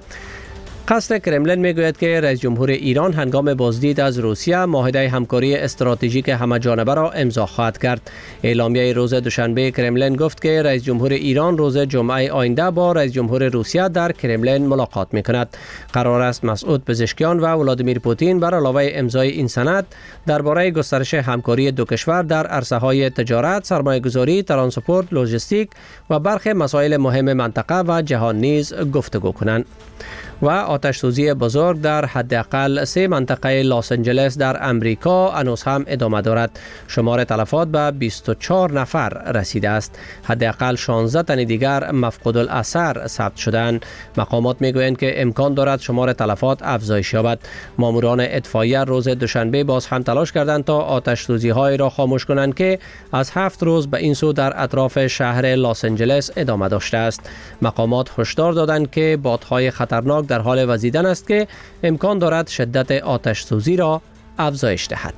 قصر کرملین میگوید که رئیس جمهور ایران هنگام بازدید از روسیه معاهده همکاری استراتژیک همه‌جانبه را امضا خواهد کرد. اعلامیه روز دوشنبه کرملین گفت که رئیس جمهور ایران روز جمعه آینده با رئیس جمهور روسیه در کرملین ملاقات میکند. قرار است مسعود پزشکیان و ولادیمیر پوتین بر علاوه امضای این سند درباره گسترش همکاری دو کشور در عرصه‌های تجارت، سرمایه‌گذاری، ترانسپورت، لوجستیک و برخی مسائل مهم منطقه و جهان نیز گفتگو کنند. و آتش سوزی بزرگ در حداقل 3 منطقه لس آنجلس در امریکا هنوز هم ادامه دارد. شمار تلفات به 24 نفر رسیده است. حداقل 16 تن دیگر مفقود الاثر ثبت شدند. مقامات میگویند که امکان دارد شمار تلفات افزایش یابد. ماموران اطفائیه روز دوشنبه باز هم تلاش کردند تا آتش سوزی های را خاموش کنند که از 7 روز به این سو در اطراف شهر لس آنجلس ادامه داشته است. مقامات هشدار دادند که بادهای خطرناک در حال وزیدن است که امکان دارد شدت آتش سوزی را افزایش دهد.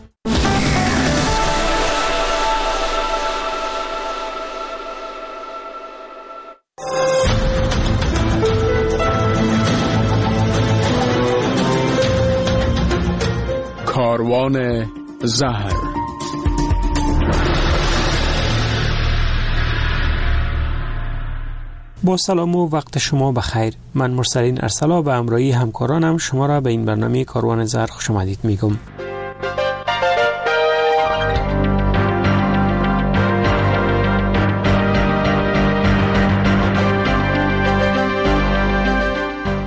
کاروان زهر. با سلام و وقت شما بخیر. من مرسلین ارسلا به همراهی همکارانم شما را به این برنامه کاروان زهر خوش آمدید میگم.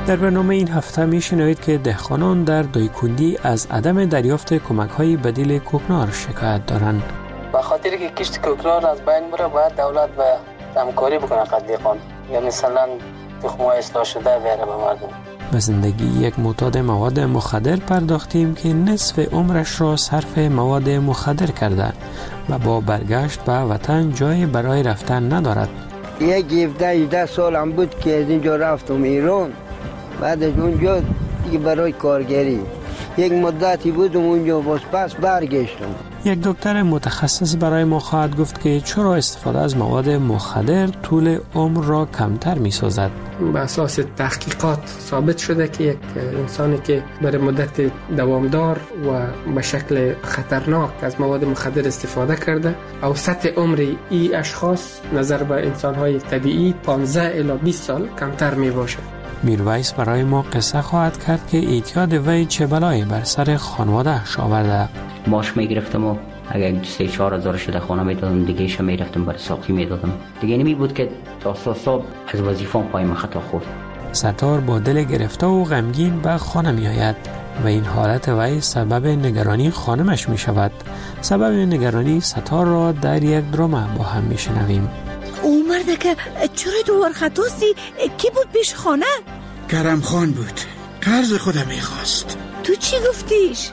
در برنامه این هفته میشنوید که دهقانان در دایکندی از عدم دریافت کمک‌های بدیل کوکنار شکایت دارند. به خاطر که کشت کوکنار از بین بره باید دولت به همکاری بکنه دهقان، یا مثلا تخم‌های اصلاح شده بیاره به مردم. به زندگی یک معتاد مواد مخدر پرداختیم که نصف عمرش را صرف مواد مخدر کرده و با برگشت به وطن جای برای رفتن ندارد. یک 17 سالم بود که از اینجا رفتم ایران. بعد از اونجا دیگه برای کارگری یک مدتی بودم اونجا، باز پس برگشتم. یک دکتر متخصص برای ما خواهد گفت که چرا استفاده از مواد مخدر طول عمر را کمتر می سازد. به اساس تحقیقات ثابت شده که یک انسانی که برای مدت دوامدار و به شکل خطرناک از مواد مخدر استفاده کرده، اوسط عمر این اشخاص نظر به انسان‌های طبیعی 15 الی 20 سال کمتر می باشد. میرویس برای ما قصه خواهد کرد که اعتیاد وی چه بلایی بر سر خانواده‌اش آورده. ماش میگرفتم و اگر 3-4 هزار شده خانه میدادم، دیگه ایشا میرفتم برای ساقی میدادم. دیگه نمی بود که تا صبح از وظیفه‌ام پایم خطا خورد. ستار با دل گرفته و غمگین به خانه می آید و این حالت وی سبب نگرانی خانمش می شود. سبب نگرانی ستار را در یک درامه با هم می شنویم. او مرده که چرا دوار خطاستی؟ کی بود پیش خانه؟ کرم خان بود، قرض خودم میخواست. تو چی گفتیش؟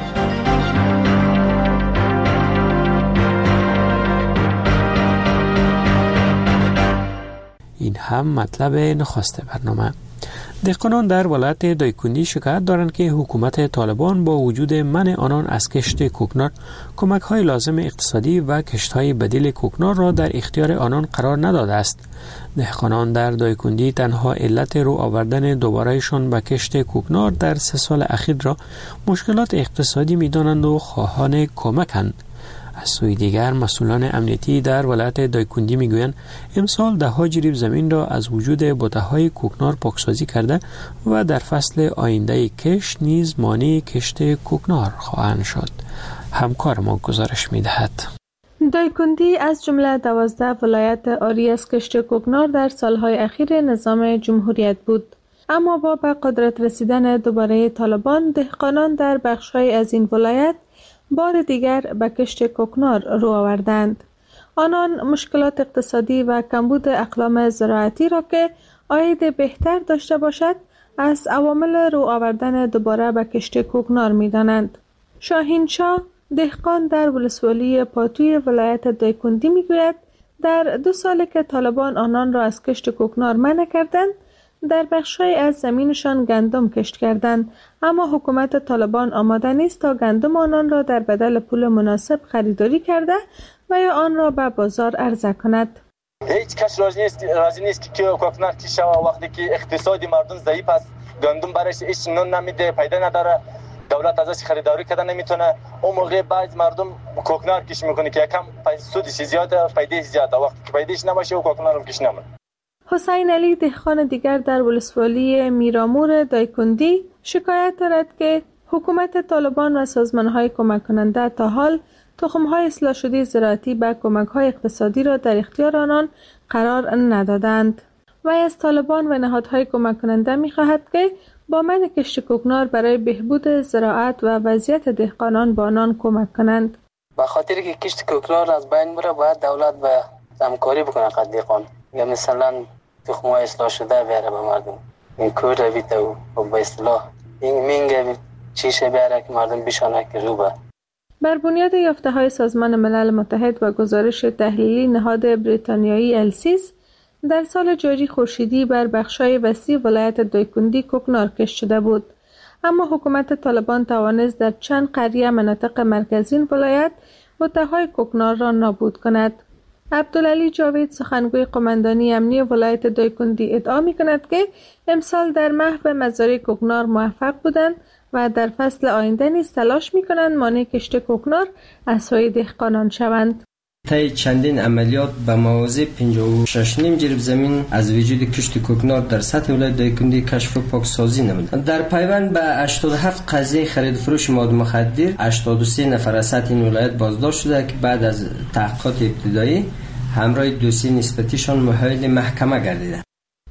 این هم مطلب نخست برنامه. دهقانان در ولایت دایکندی شکایت دارند که حکومت طالبان با وجود منع آنان از کشت کوکنار کمک‌های لازم اقتصادی و کشت‌های بدیل کوکنار را در اختیار آنان قرار نداده است. دهقانان در دایکندی تنها علت رو آوردن دوبارهشان به کشت کوکنار در 3 سال اخیر را مشکلات اقتصادی می‌دانند و خواهان کمکند. از سوی دیگر مسئولان امنیتی در ولایت دایکندی میگویند امسال 10 جریب زمین را از وجود بوته‌های کوکنار پاکسازی کرده و در فصل آینده کشت نیز مانع کشت کوکنار خواهند شد. همکار ما گزارش میدهد. دایکندی از جمله 12 ولایت عاری از کشت کوکنار در سالهای اخیر نظام جمهوریت بود. اما با به قدرت رسیدن دوباره طالبان، دهقانان در بخش‌های از این ولایت بار دیگر به کشت کوکنار رو آوردند. آنان مشکلات اقتصادی و کمبود اقلام زراعتی را که عاید بهتر داشته باشد از عوامل رو آوردن دوباره به کشت کوکنار می دانند. شاهین شاه، دهقان در ولسوالی پاتوی ولایت دایکندی می گوید در 2 سال که طالبان آنان را از کشت کوکنار منع کردند، در بخش‌های از زمینشان گندم کشت کردند، اما حکومت طالبان آماده نیست تا گندم آنان را در بدل پول مناسب خریداری کرده و یا آن را به بازار عرضه کند. هیچ کس راضی نیست که کوکنار کشه و وقتی که اقتصادی مردم ضعیف است، گندم برایش هیچ نون نمیده، پیدا نداره، دولت ازش خریداری کردن نمیتونه. اون موقع بعض مردم کوکنار کش میکنه که یکم سودش زیاده، فایدهش زیاده. وقتی که فایدهش نباشه و کوکنار هم کش نمیکنه. حسین علی، دهقان دیگر در ولسوالی میرامور دایکندی، شکایت دارد که حکومت طالبان و سازمان‌های کمک کننده تا حال تخم‌های اصلاح شده زراعتی به کمک‌های اقتصادی را در اختیار آنان قرار ندادند. و از طالبان و نهادهای کمک کننده می‌خواهد که با منع کشت کوکنار برای بهبود زراعت و وضعیت دهقانان با آنان کمک کنند. به خاطر که کشت کوکنار از بین بره باید دولت به همکاری بکنه دهقان، یا مثلا تخم‌های اصلاح شده بیاره به مردم. این کور رویده و به اصطلاح این مینگه چیشه بیاره که مردم بشانه که روبه. بر بنیاد یافته‌های سازمان ملل متحد و گزارش تحلیلی نهاد بریتانیایی السیس، در سال جاری خورشیدی بر بخش‌های وسیع ولایت دایکندی کوکنار کشت شده بود، اما حکومت طالبان توانست در چند قریه مناطق مرکزی ولایت بوته‌های کوکنار را نابود کند. عبدالعلی جاوید، سخنگوی قماندانی امنی ولایت دایکندی، ادعا می‌کند که امسال در محو مزارع کوکنار موفق بودند و در فصل آینده نیز تلاش می‌کنند مانع کشت کوکنار از سوی دهقانان شوند. طی چندین عملیات به مواضع 56.5 جریب زمین از وجود کشت کوکنار در سطح ولایت دایکندی کشف و پاکسازی نمود. در پیوند به 87 قضیه خرید فروش مواد مخدر، 83 نفر از سطح این ولایت بازداشت شده که بعد از تحقیقات ابتدایی همراه دوسیه نسبتیشان محول محکمه گردیده.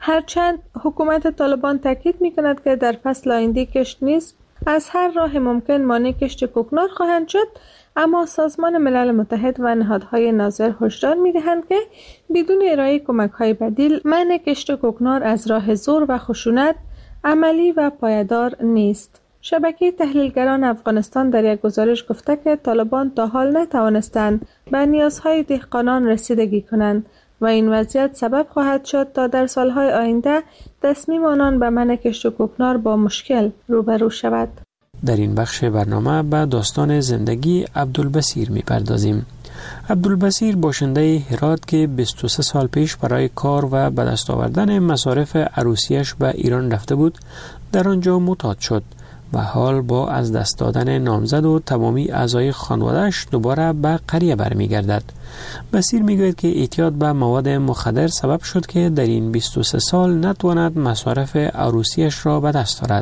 هرچند حکومت طالبان تاکید می‌کند که در فصل آینده کشت نیز از هر راه ممکن مانع کشت کوکنار خواهند شد، اما سازمان ملل متحد و نهادهای ناظر هشدار می‌دهند که بدون ارائه کمک‌های بدیل منع کشت کوکنار از راه زور و خشونت عملی و پایدار نیست. شبکه تحلیلگران افغانستان در یک گزارش گفته که طالبان تا حال نتوانستند به نیازهای دهقانان رسیدگی کنند و این وضعیت سبب خواهد شد تا در سالهای آینده تصمیم آنان به منع کشت کوکنار با مشکل روبرو شود. در این بخش برنامه به داستان زندگی عبدالبصیر می‌پردازیم. عبدالبصیر باشنده هرات که 23 سال پیش برای کار و به دست آوردن مصارف عروسیش به ایران رفته بود، در آنجا معتاد شد و حال با از دست دادن نامزد و تمامی اعضای خانواده‌اش دوباره به قریه برمیگردد. بصیر میگوید که اعتیاد به مواد مخدر سبب شد که در این 23 سال نتواند مصارف عروسیش را به دست آورد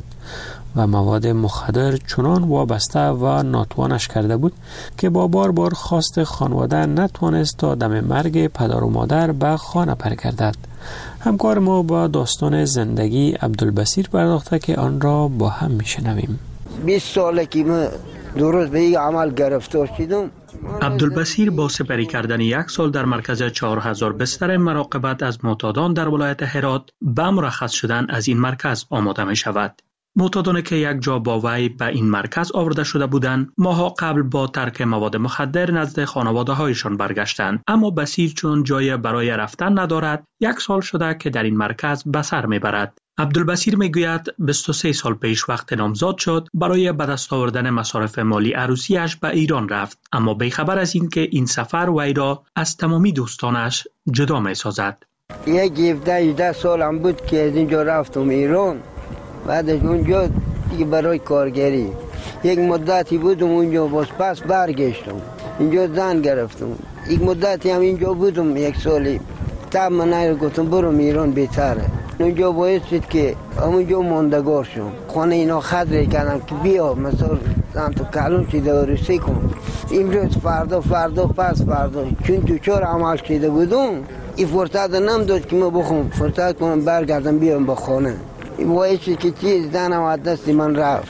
و مواد مخدر چنان وابسته و ناتوانش کرده بود که با بار خواست خانواده نتوانست تا دم مرگ پدر و مادر به خانه برگردد. همکار ما با داستان زندگی عبدالبصیر پرداخته که آن را با هم میشنویم. 20 ساله که من درست به این عمل گرفتار شدم. عبدالبصیر با سپری کردن 1 سال در مرکز 4000 بستر مراقبت از معتادان در ولایت هرات به مرخص شدن از این مرکز آماده می شود. معتادانی که یک جا با وی به این مرکز آورده شده بودند، ماها قبل با ترک مواد مخدر نزد خانواده هایشان برگشتند، اما بصیر چون جای برای رفتن ندارد، 1 سال شده که در این مرکز به سر میبرد. عبدالبصیر میگوید 23 سال پیش وقت نامزاد شد برای به دست آوردن مصارف مالی عروسیش به ایران رفت، اما بیخبر از این که این سفر وی را از تمامی دوستانش جدا می سازد. یک 17 سالم بود که از اینجا رفتم ایران. بعد از اونجا دیگه برای کارگری یک مدتی بودم اونجا، باز پس برگشتم اینجا زن گرفتم. یک مدتی هم اینجا بودم 1 سالی. تب من گفتم برم ایران بهتره. اونجا باید شد که اونجا ماندگار شدم. خانه اینا خدر کردم که بیا مثلا زن تو کلون شده و رسی کن. امروز فردا پس فردا چون تو 4 عمل شده بودم، این فرصت نمیداد که ما بخوام فرصت کنم برگردم بیام با خانه. وایشی که چیز زنم از دست من رفت.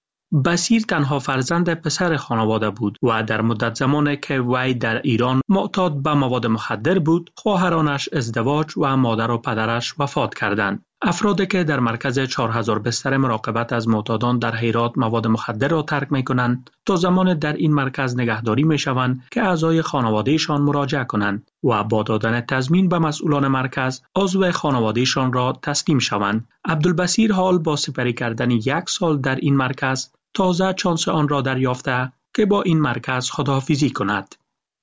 بصیر تنها فرزند پسر خانواده بود و در مدت زمانی که وی در ایران معتاد به مواد مخدر بود، خواهرانش ازدواج و مادر و پدرش وفات کردند. افرادی که در مرکز 4000 بستر مراقبت از معتادان در هرات مواد مخدر را ترک می کنند، تا زمان در این مرکز نگهداری می شوند که اعضای خانوادهشان مراجعه کنند و با دادن تضمین به مسئولان مرکز عضو خانوادهشان را تسلیم شوند. عبدالبصیر حال با سپری کردن 1 سال در این مرکز تازه چانس آن را دریافته که با این مرکز خداحافظی کند.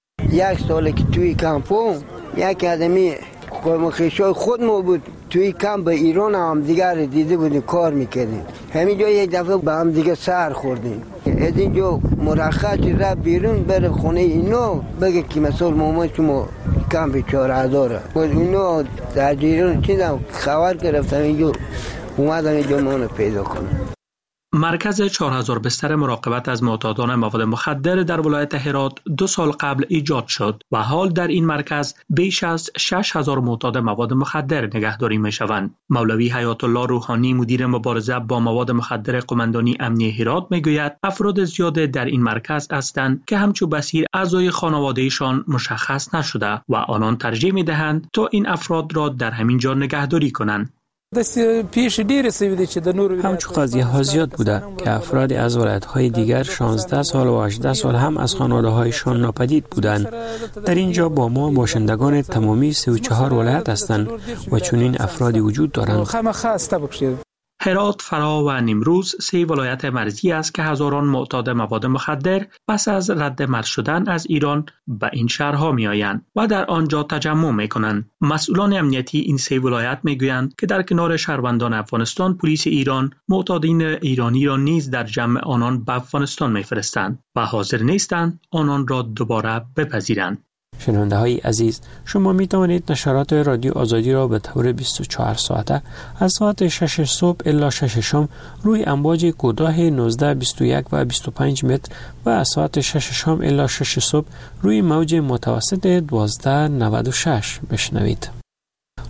1 سال که توی کمپون یک آدمی خیشای خود ما بود، توی کمپ به ایران هم دیگر دیده بودیم کار میکردیم. همینجا یک دفعه به هم دیگه سر خوردیم. از اینجا مرخص رفت بیرون بره خونه اینا بگه که مثلا مامان شما کمپ 4000 باز اینا در ایران چیزم خبر گرفتم اینجا اومدم اینجا منو پیدا کنم. مرکز 4000 بستر مراقبت از معتادان مواد مخدر در ولایت هرات 2 سال قبل ایجاد شد و حال در این مرکز بیش از 6000 معتاد مواد مخدر نگهداری می شوند. مولوی حیات الله روحانی مدیر مبارزه با مواد مخدر قماندانی امنیه هرات می گوید افراد زیاد در این مرکز هستند که همچون بصیر اعضای خانوادهشان مشخص نشده و آنان ترجیح می دهند تا این افراد را در همین جا نگهداری کنند. همچون قضیه ها زیاد بوده که افراد از ولایت‌های دیگر 16 سال و 18 سال هم از خانواده‌هایشان ناپدید بودند. در اینجا با ما باشندگان تمامی 34 ولایت هستند و چنین افرادی وجود دارند. هرات، فرا و نیمروز 3 ولایت مرزی است که هزاران معتاد مواد مخدر پس از رد مرز شدن از ایران به این شهرها می آیند و در آنجا تجمع می کنند. مسئولان امنیتی این 3 ولایت می گویند که در کنار شهروندان افغانستان پلیس ایران معتادین ایرانی را نیز در جمع آنان به افغانستان می فرستند و حاضر نیستند آنان را دوباره بپذیرند. شنونده های عزیز، شما می توانید نشرات رادیو آزادی را به طور 24 ساعته از ساعت 6 صبح الی 6 شام روی امواج کوتاه 19، 21 و 25 متر و از ساعت 6 شام الی 6 صبح روی موج متوسط 1296 بشنوید.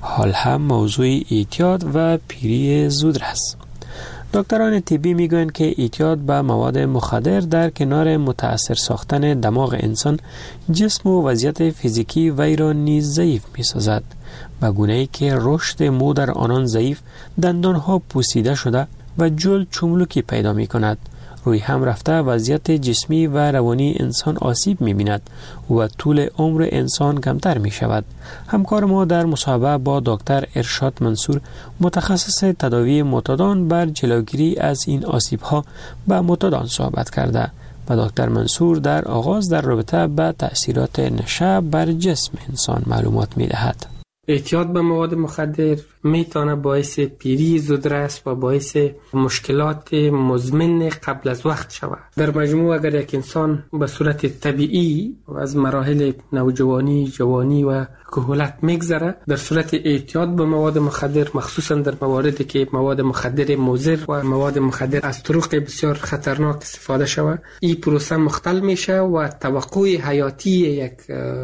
حال هم موضوع اعتیاد و پیری زودرس. دکتران طبی میگویند که اعتیاد به مواد مخدر در کنار متاثر ساختن دماغ انسان، جسم و وضعیت فیزیکی وی را نیز ضعیف می‌سازد، به گونه‌ای که رشد مو در آنان ضعیف، دندانها پوسیده شده و جلد چملکی پیدا می‌کند. روی هم رفته وضعیت جسمی و روانی انسان آسیب می‌بیند و طول عمر انسان کمتر می‌شود. همکار ما در مصاحبه با دکتر ارشاد منصور، متخصص تداوی معتادان، بر جلوگیری از این آسیب‌ها به معتادان صحبت کرده و دکتر منصور در آغاز در رابطه با تأثیرات نشه بر جسم انسان معلومات می‌دهد. اعتیاد به مواد مخدر میتونه باعث پیری زودرس و باعث مشکلات مزمن قبل از وقت شود. در مجموع اگر یک انسان به صورت طبیعی از مراحل نوجوانی، جوانی و کهولت میگذره، در صورت اعتیاد به مواد مخدر، مخصوصا در مواردی که مواد مخدر مضر و مواد مخدر از طرق بسیار خطرناک استفاده شود، این پروسه مختل میشه و توقع حیاتی یک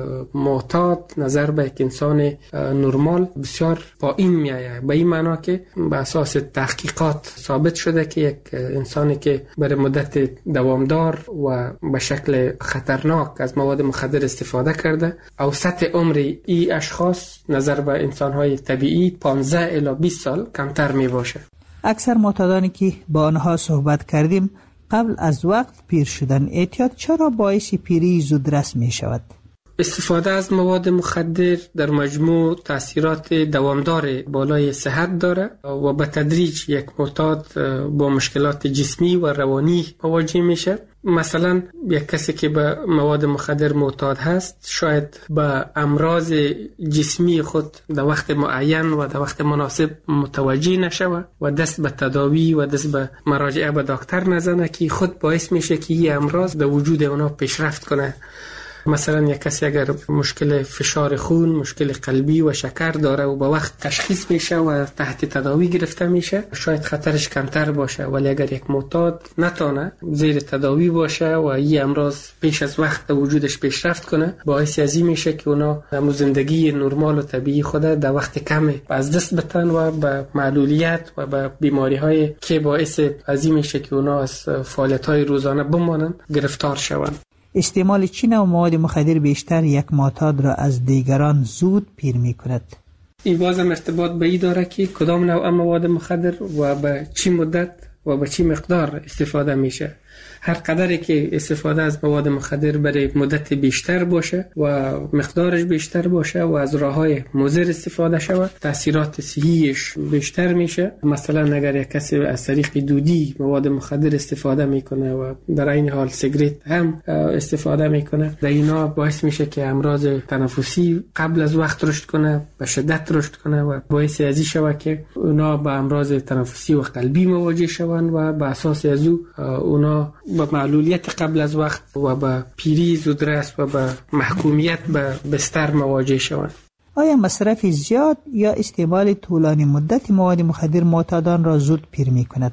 معتاد نظر به یک انسان نرمال بسیار پایین میآید. به این معنا که به اساس تحقیقات ثابت شده که یک انسانی که برای مدت دوامدار و به شکل خطرناک از مواد مخدر استفاده کرده، اوسط عمر این اشخاص نظر به انسان‌های طبیعی 15 الی 20 سال کمتر می باشه. اکثر معتادانی که با آنها صحبت کردیم قبل از وقت پیر شدن. اعتیاد چرا باعث پیری زودرس می شود؟ استفاده از مواد مخدر در مجموع تأثیرات دوامدار بالای صحت داره و به تدریج یک معتاد با مشکلات جسمی و روانی مواجه میشه. مثلا یک کسی که به مواد مخدر معتاد هست شاید به امراض جسمی خود در وقت معین و در وقت مناسب متوجه نشود و دست به تداوی و دست به مراجعه به دکتر نزنه که خود باعث میشه که این امراض در وجود اونا پیشرفت کنه. مثلا یک کسی اگر مشکل فشار خون، مشکل قلبی و شکر داره و با وقت تشخیص میشه و تحت تداوی گرفته میشه، شاید خطرش کمتر باشه. ولی اگر یک معتاد نتونه زیر تداوی باشه و این امراض پیش از وقت وجودش پیشرفت کنه، باعث از این میشه که اونا زندگی نرمال و طبیعی خود در وقت کم از دست بدن و به معلولیت و به بیماری های که باعث از این میشه که اونا از فعالیت های روزانه بمانن گرفتار شوند. استعمال چه نوع مواد مخدر بیشتر یک معتاد را از دیگران زود پیر می کند؟ این بازم ارتباط به این داره که کدام نوع مواد مخدر و به چه مدت و به چه مقدار استفاده میشه. هر قدری که استفاده از مواد مخدر برای مدت بیشتر باشه و مقدارش بیشتر باشه و از راههای مضر استفاده شود، تاثیرات صحیش بیشتر میشه. مثلا اگر یک کسی از طریق دودی مواد مخدر استفاده میکنه و در این حال سیگرت هم استفاده میکنه، در اینا باعث میشه که امراض تنفسی قبل از وقت رشد کنه، به شدت رشد کنه و باعث ازی شود که اونا با امراض تنفسی و قلبی مواجه شوند و به اساس از اونا با معلولیت قبل از وقت و با پیری زودرس و با محکومیت به بستر مواجه شوند. آیا مصرف زیاد یا استعمال طولانی مدت مواد مخدر معتادان را زود پیر می کند؟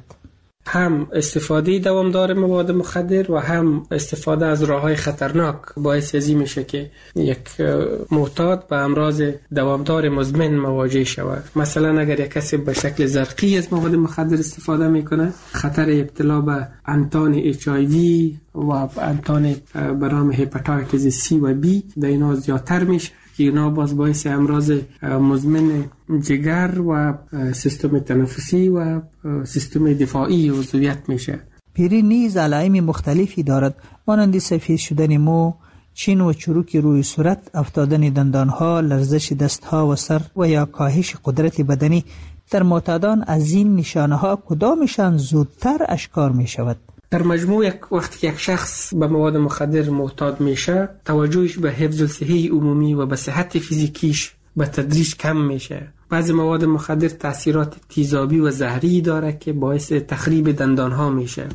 هم استفاده دوامدار مواد مخدر و هم استفاده از راههای خطرناک باعث ازی میشه که یک معتاد به امراض دوامدار مزمن مواجه شود. مثلا اگر یک کسی به شکل زرقی از مواد مخدر استفاده میکنه، خطر ابتلا به انتان HIV و انتان به نام هپاتیتس C و B در اینا زیادتر میشه که اینا باعث امراض مزمن جگر و سیستم تنفسی و سیستم دفاعی عضویت میشه. پیری نیز علائم مختلفی دارد، مانند سفید شدن مو، چین و چروک روی صورت، افتادن دندانها، لرزش دستها و سر و یا کاهش قدرت بدنی. در معتادان از این نشانه ها کدامشان زودتر اشکار می شود؟ در مجموع وقتی یک شخص به مواد مخدر معتاد میشه، توجهش به حفظ الصحه عمومی و به صحت فیزیکیش به تدریج کم میشه. بعضی مواد مخدر تاثیرات تیزابی و زهری داره که باعث تخریب دندانها میشه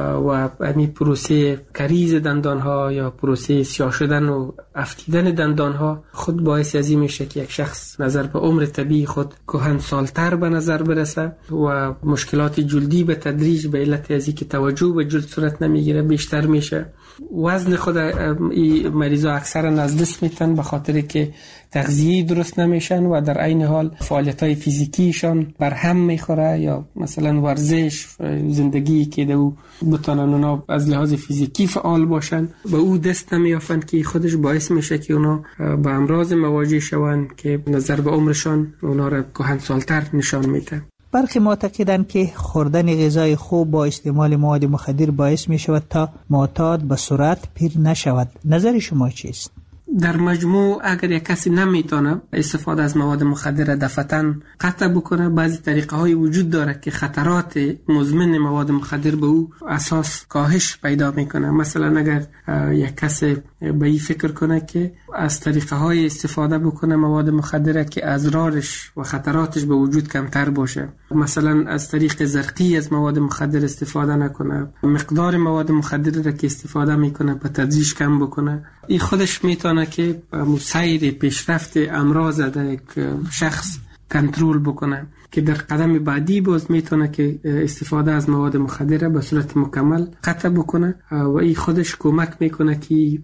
و همین پروسه کریز دندانها یا پروسه سیاه شدن و افتیدن دندانها خود باعث ازی میشه که یک شخص نظر به عمر طبیعی خود کهنسالتر به نظر برسه و مشکلات جلدی به تدریج به علت ازی که توجه به جلد صورت نمیگیره بیشتر میشه. وزن خود این مریضا اکثرا از دست میتن به خاطر که تغذیه درست نمیشن و در عین حال فعالیت‌های فیزیکیشان بر هم میخوره یا مثلا ورزش زندگی که دو بتونن اونا از لحاظ فیزیکی فعال باشن به او دست نمیافن که خودش باعث میشه که اونا با امراض مواجه شون که نظر به عمرشان اونا را کهنسالتر نشان میده. برخی معتقدند که خوردن غذای خوب با استعمال مواد مخدر باعث می شود تا معتاد به سرعت پیر نشود. نظر شما چیست؟ در مجموع اگر یک کسی نمیتونه استفاده از مواد مخدر دفعتاً قطع بکنه، بعضی طریقه های وجود داره که خطرات مزمن مواد مخدر به او اساس کاهش پیدا میکنه. مثلا اگر یک کسی به این فکر کنه که از طریقه های استفاده بکنه مواد مخدر که اضرارش و خطراتش به وجود کمتر باشه، مثلا از طریق زرقی از مواد مخدر استفاده نکنه، مقدار مواد مخدر را که استفاده میکنه به تدریج کم بکنه، این خودش میتونه که سیر پیشرفت امراض در یک شخص کنترل بکنه که در قدم بعدی باز میتونه که استفاده از مواد مخدر به صورت مکمل قطع بکنه و این خودش کمک میکنه که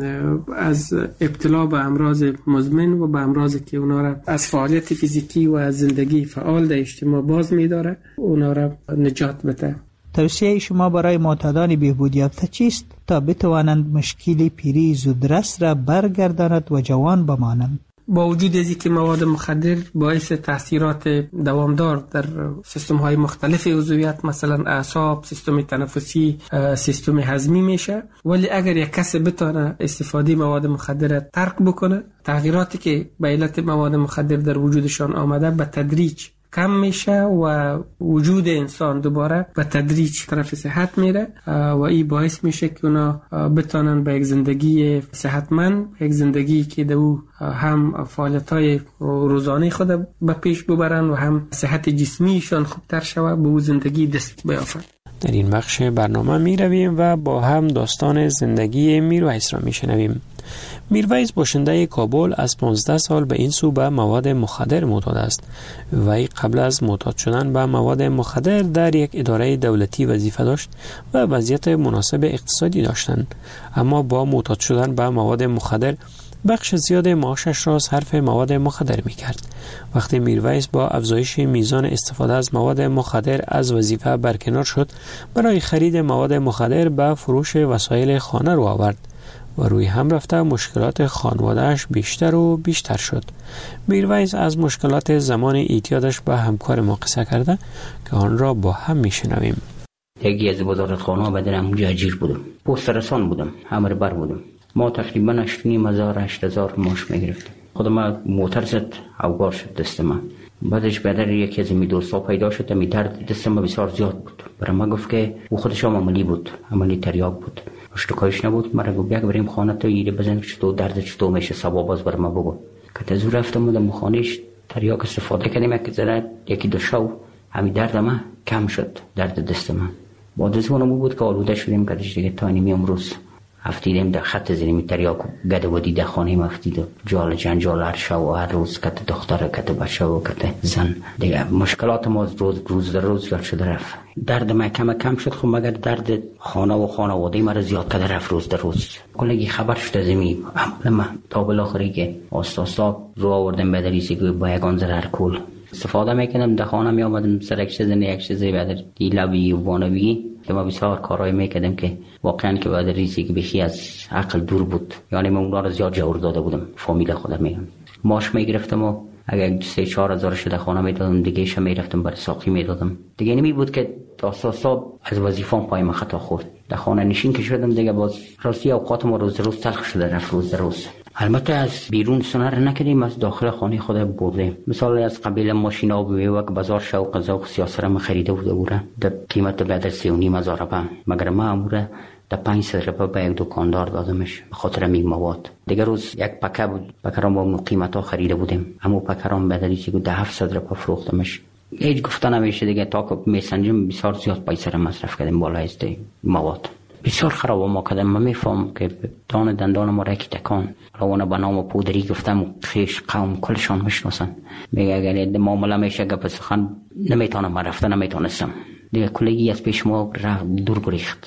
از ابتلا به امراض مزمن و به امراضی که اونا را از فعالیت فیزیکی و از زندگی فعال در اجتماع باز میداره اونا را نجات بده. توصیه شما برای معتادان بهبود یافته چیست تا بتوانند مشکل پیری زودرس را برگرداند و جوان بمانند؟ با وجود از اینکه مواد مخدر باعث تاثیرات دوامدار در سیستم های مختلف عضویت مثلا اعصاب، سیستم تنفسی، سیستم هضمی میشه، ولی اگر یک کس بتونه استفاده مواد مخدر ترک بکنه، تغییراتی که به علت مواد مخدر در وجودشان آمده به تدریج کم میشه و وجود انسان دوباره به تدریج طرف صحت میره و این باعث میشه که اونا بتونن به یک زندگی صحتمند، یک زندگی که دو هم فعالیت‌های روزانه خود به پیش ببرن و هم صحت جسمیشان خوبتر شود به او زندگی دست بیافن. در این بخش برنامه می رویم و با هم داستان زندگی میرویس را می شنویم. میرویس باشنده کابل از 15 سال به این سو به مواد مخدر معتاد است. وی قبل از معتاد شدن به مواد مخدر در یک اداره دولتی وظیفه داشت و وضعیت مناسب اقتصادی داشتند، اما با معتاد شدن به مواد مخدر بخش زیاد معاشش را صرف مواد مخدر می کرد. وقتی میرویس با افزایش میزان استفاده از مواد مخدر از وظیفه برکنار شد، برای خرید مواد مخدر به فروش وسایل خانه رو آورد و روی هم رفته مشکلات خانوادهش بیشتر و بیشتر شد. میرویس از مشکلات زمان اعتیادش به همکار ما قصه کرده که آن را با هم می شنویم. یکی از وزارتخانه بدنم اونجا اجیر بودم، پست رسان بودم، امر بر بودم. ما تقریبا 8,500 ماش میگرفتیم. خودم موتر زد اوگار شد دست من. بعدش بدر یکی از می دوستا پیدا شد، می درد دست من بسیار زیاد بود. برای ما گفت که او خودش هم عملی بود، عملی تریاک بود، اشتکایش نبود. مرا گفت یک بریم خانه تو ایره بزن که چطور درد چطور میشه، سبب باز برای ما بگو. که تزور رفتم بودم خانهش تریاک استفاده کردیم که زد یکی دو شو همین درد من کم شد، درد دست من. بعد از اون بود که آلوده شدیم که دیگه تا نیم امروز افتیدیم در خط زیرمی تریاک گده بودی در خانه مفتید جال جنجال هر شب و هر روز کت دختر کت بچه و کت زن دیگه مشکلات ما روز در روز زیاد شده رفت. درد من کم شد، خب مگر درد خانه و خانواده مرا زیاد کده رفت روز در روز. کلگی خبر شد از این من تا بالاخره که آستا رو آوردم به دریسی که با یگان زرر کل استفاده میکنم. در خانه می آمدم سر یک چیزی بعد لبی و وانوی که ما بسیار کارهای میکردم که واقعا که بعد ریزی که بخی از عقل دور بود، یعنی من اونا رو زیاد جور داده بودم. فامیل خودم میگم ماش میگرفتم و اگر 3-4 هزار شده خانه میدادم، دیگه شم میرفتم برای ساقی میدادم. دیگه نمی بود که تا از وظیفه‌ام پای من خطا خورد. در خانه نشین که شدم دیگه باز راستی اوقات ما روز تلخ شده رفت روز در روز. البته از بیرون سنر نکردیم، از داخل خانه خود بردیم. مثلا از قبیل ماشینا و بیوک بازار شوق ذوق سیاسر ما خریده بوده در قیمت بعد 3,500 روپیه، مگر ما اموره در 500 روپیه به یک دکاندار دادمش به خاطر می مواد. دیگه روز یک پکه بود، پکرام با قیمتا خریده بودیم، اما پکرام بدلی چه ده 700 روپیه فروختمش. هیچ گفتن نمیشه دیگه، تا که میسنجیم بسیار زیاد پیسه مصرف کردیم بالا از مواد. بسیار خراب ما کردم. من میفهم که دندان ما را که تکان روانه به نام پودری گفتم خیش قوم کلشان میشناسن. میگه اگر معامله میشه گپ سخن نمیتونم، من رفتن نمیتونستم دیگه. کلگی از پیش ما دور گریخت.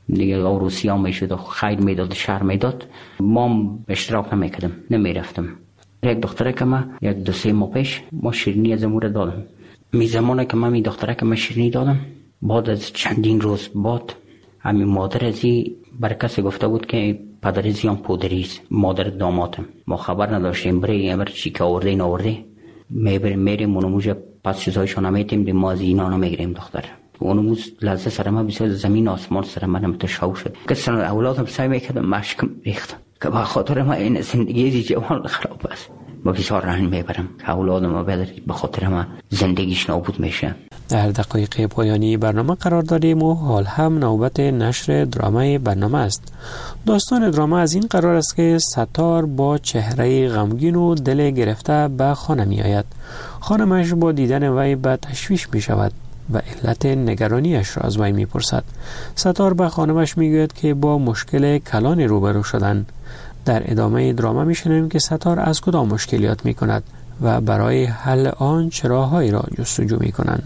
دیگه روسی ها میشد و خیر میداد شهر میداد، ما اشتراک نمیکردم، نمیرفتم. یک دختره که ما یک 2-3 ماه پیش ما شیرینی از امور دادم. می زمانه که من دختره که ما شیرینی دادم، بعد از چندین روز بعد همین مادر ازی بر کسی گفته بود که پدر زیان پودریست، مادر دامادم. ما خبر نداشتیم، برای چی که آورده این آورده میریم منموژه پس چیزایشان نمیتیم دی، ما از اینا نمیگیریم دختر. اونموز لحظه سر ما بسیار زمین آسمان سر منم تشاو شد. کسان اولادم سعی میکردم مشکم ریختم که با خاطر ما این زندگی جوان خراب است. با بسیار رنج میبرم که اولادم به خاطر ما زندگیش نابود میشه. در دقایق پایانی برنامه قرار داریم و حال هم نوبت نشر درامای برنامه است. داستان دراما از این قرار است که ستار با چهره غمگین و دل گرفته به خانه می آید. خانمش با دیدن وی به تشویش می شود و علت نگرانیش را از وی می پرسد. ستار به خانمش می گوید که با مشکل کلان روبرو شدن. در ادامه دراما می شنویم که ستار از کدام مشکلات می کند و برای حل آن چه راههایی را جستجو می کنند.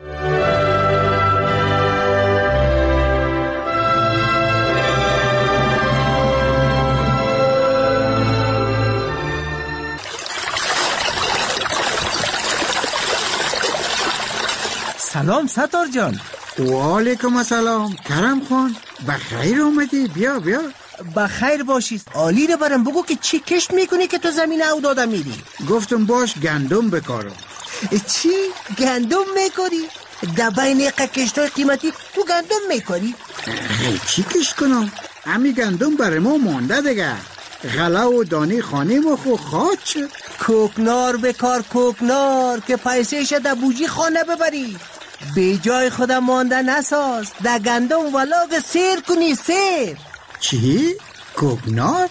سلام ستار جان. و علیکم السلام کرم خان، بخیر اومدی. بیا بخیر باشی. عالی رو برم بگو که چی کشت میکنی که تو زمین او داده میری؟ گفتم باش گندم بکارم. چی؟ گندم میکاری؟ در بین کشتای قیمتی تو گندم میکاری؟ چی کشت کنم؟ همی گندم برای ما مانده دیگه. غله و دانی خانه ما خو خواد شد. کوکنار بکار، کوکنار که پیسه شد در بوجی خانه ببری. به جای خودم مانده نساز، در گندم ولاگ سیر کنی. سیر چی؟ کوکنار؟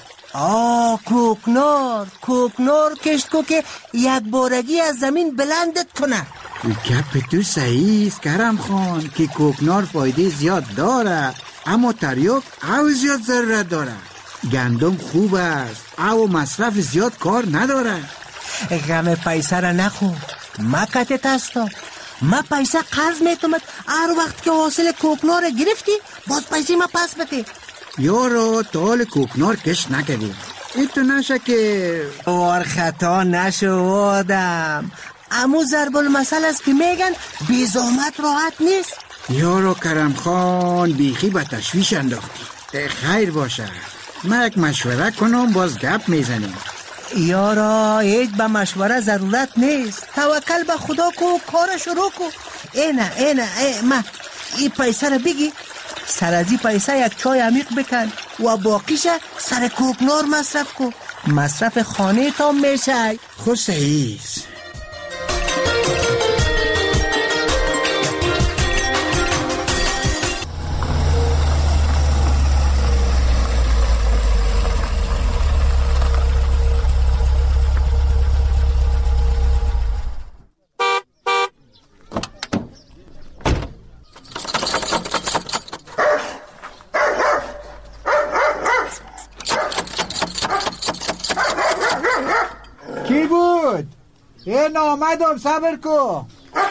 کوکنار کشت کو که یک بارگی از زمین بلندت کنه. گپ تو صحیح است کرم خان که کوکنار فایده زیاد داره، اما تریاک او زیاد ضرورت داره. گندم خوب است، او مصرف زیاد کار نداره. غم پیسه را نخو، مکتت هستا. ما پیسه قرض میتومد، هر وقت که حاصل کوکنار گرفتی باز پیسه ما پس بده. یارو تال کوکنار کش نکردیم، این تو نشه که وار خطا نشو آدم. امو ضرب المثل است که میگن بی زحمت راحت نیست. یارو کرم خان بیخی به تشویش انداختی. خیر باشه، من یک مشوره کنم باز گپ میزنیم. یارا هیچ به مشوره ضرورت نیست، توکل به خدا کو، کار شروع کو. ما این پیسه رو بگی، سر از این پیسه یک چای عمیق بکن و باقیش سر کوکنار مصرف کو. مصرف خانه تا میشه. خود صحیح است. کی بود؟ این آمدم، صبر کو.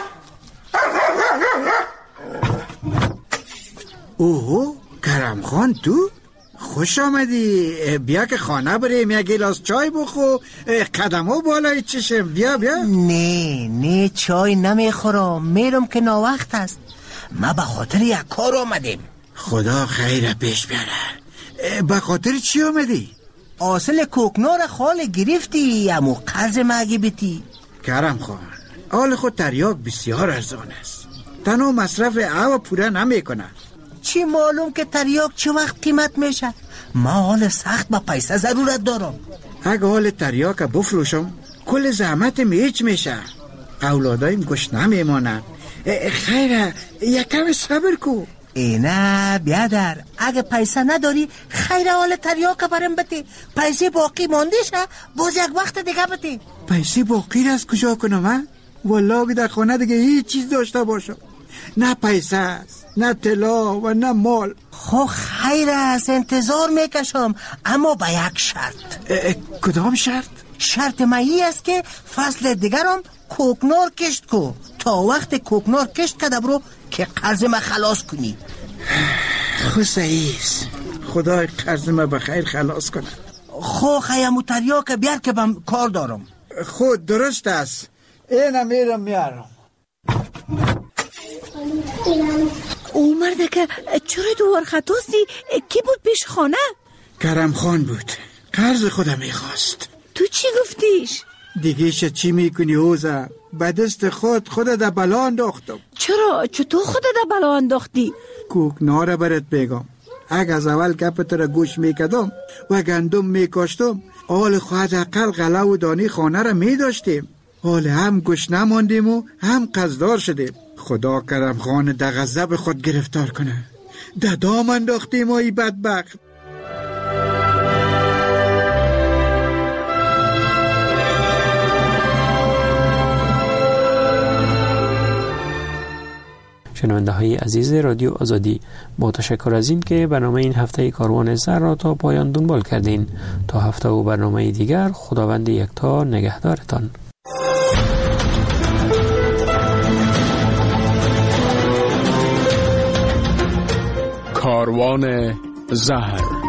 اوه کرم خان تو؟ خوش آمدی. بیا که خانه بریم یک گلاس چای بخو، قدمو بالای چشم. بیا. نه چای نمیخورم، میرم که ناوقت است. ما به خاطر یک کار آمدیم. خدا خیر پیش بیاره. به خاطر چی آمدی؟ حاصل کوکنار خال گرفتی، امو قرض مگی بیتی. کرم خان حال خود تریاک بسیار ارزان است، تنها مصرف او پوره نمی کنه. چی معلوم که تریاک چه وقت قیمت میشه؟ ما حال سخت با پیسه ضرورت دارم. اگه حال تریاک بفروشم کل زحمتم هیچ میشه، اولادایم گوش نمیمانن. خیره یکم صبر کو. نه بیادر، اگه پیسه نداری خیر حال تریاک برم بده، پیسه باقی مانده شه باز یک وقت دیگه بده. پیسه باقی را از کجا کنم؟ والله در خانه دیگه هیچ چیز داشته باشم، نه پیسه است، نه طلا و نه مال. خب خیر است، انتظار میکشم، اما با یک شرط. کدام شرط؟ شرط مایی است که فصل دیگرم کوکنار کشت کو، تا وقت کوکنار کشت کده برو که قرض ما خلاص کنی. خسیس خدای قرض ما بخیر خلاص کنه. خو خیمو تریاک بیار که بم کار دارم. خود درست است. اینا میرم میارم. او مرده که چرا دوار خطاستی؟ کی بود پیش خانه؟ کرم خان بود. قرض خودم میخواست. تو چی گفتیش؟ دیگه چی میکنی اوزا؟ به دست خودت در بلا انداختم. چطور خودت در بلا انداختی؟ کوکنار برات بگم. اگه از اول گپت را گوش میکدم و گندم میکاشتم، حال خواهد اقل غله و دانی خانه را میداشتیم. حال هم گوش نماندیم و هم قصدار شدیم. خدا کرم خان در غضب خود گرفتار کنه. در دام انداختیم و ای بدبخت. شنونده های عزیز رادیو آزادی، با تشکر از این که برنامه این هفته کاروان زهر را تا پایان دنبال کردین. تا هفته و برنامه دیگر، خداوند یکتا نگهدارتان. کاروان زهر.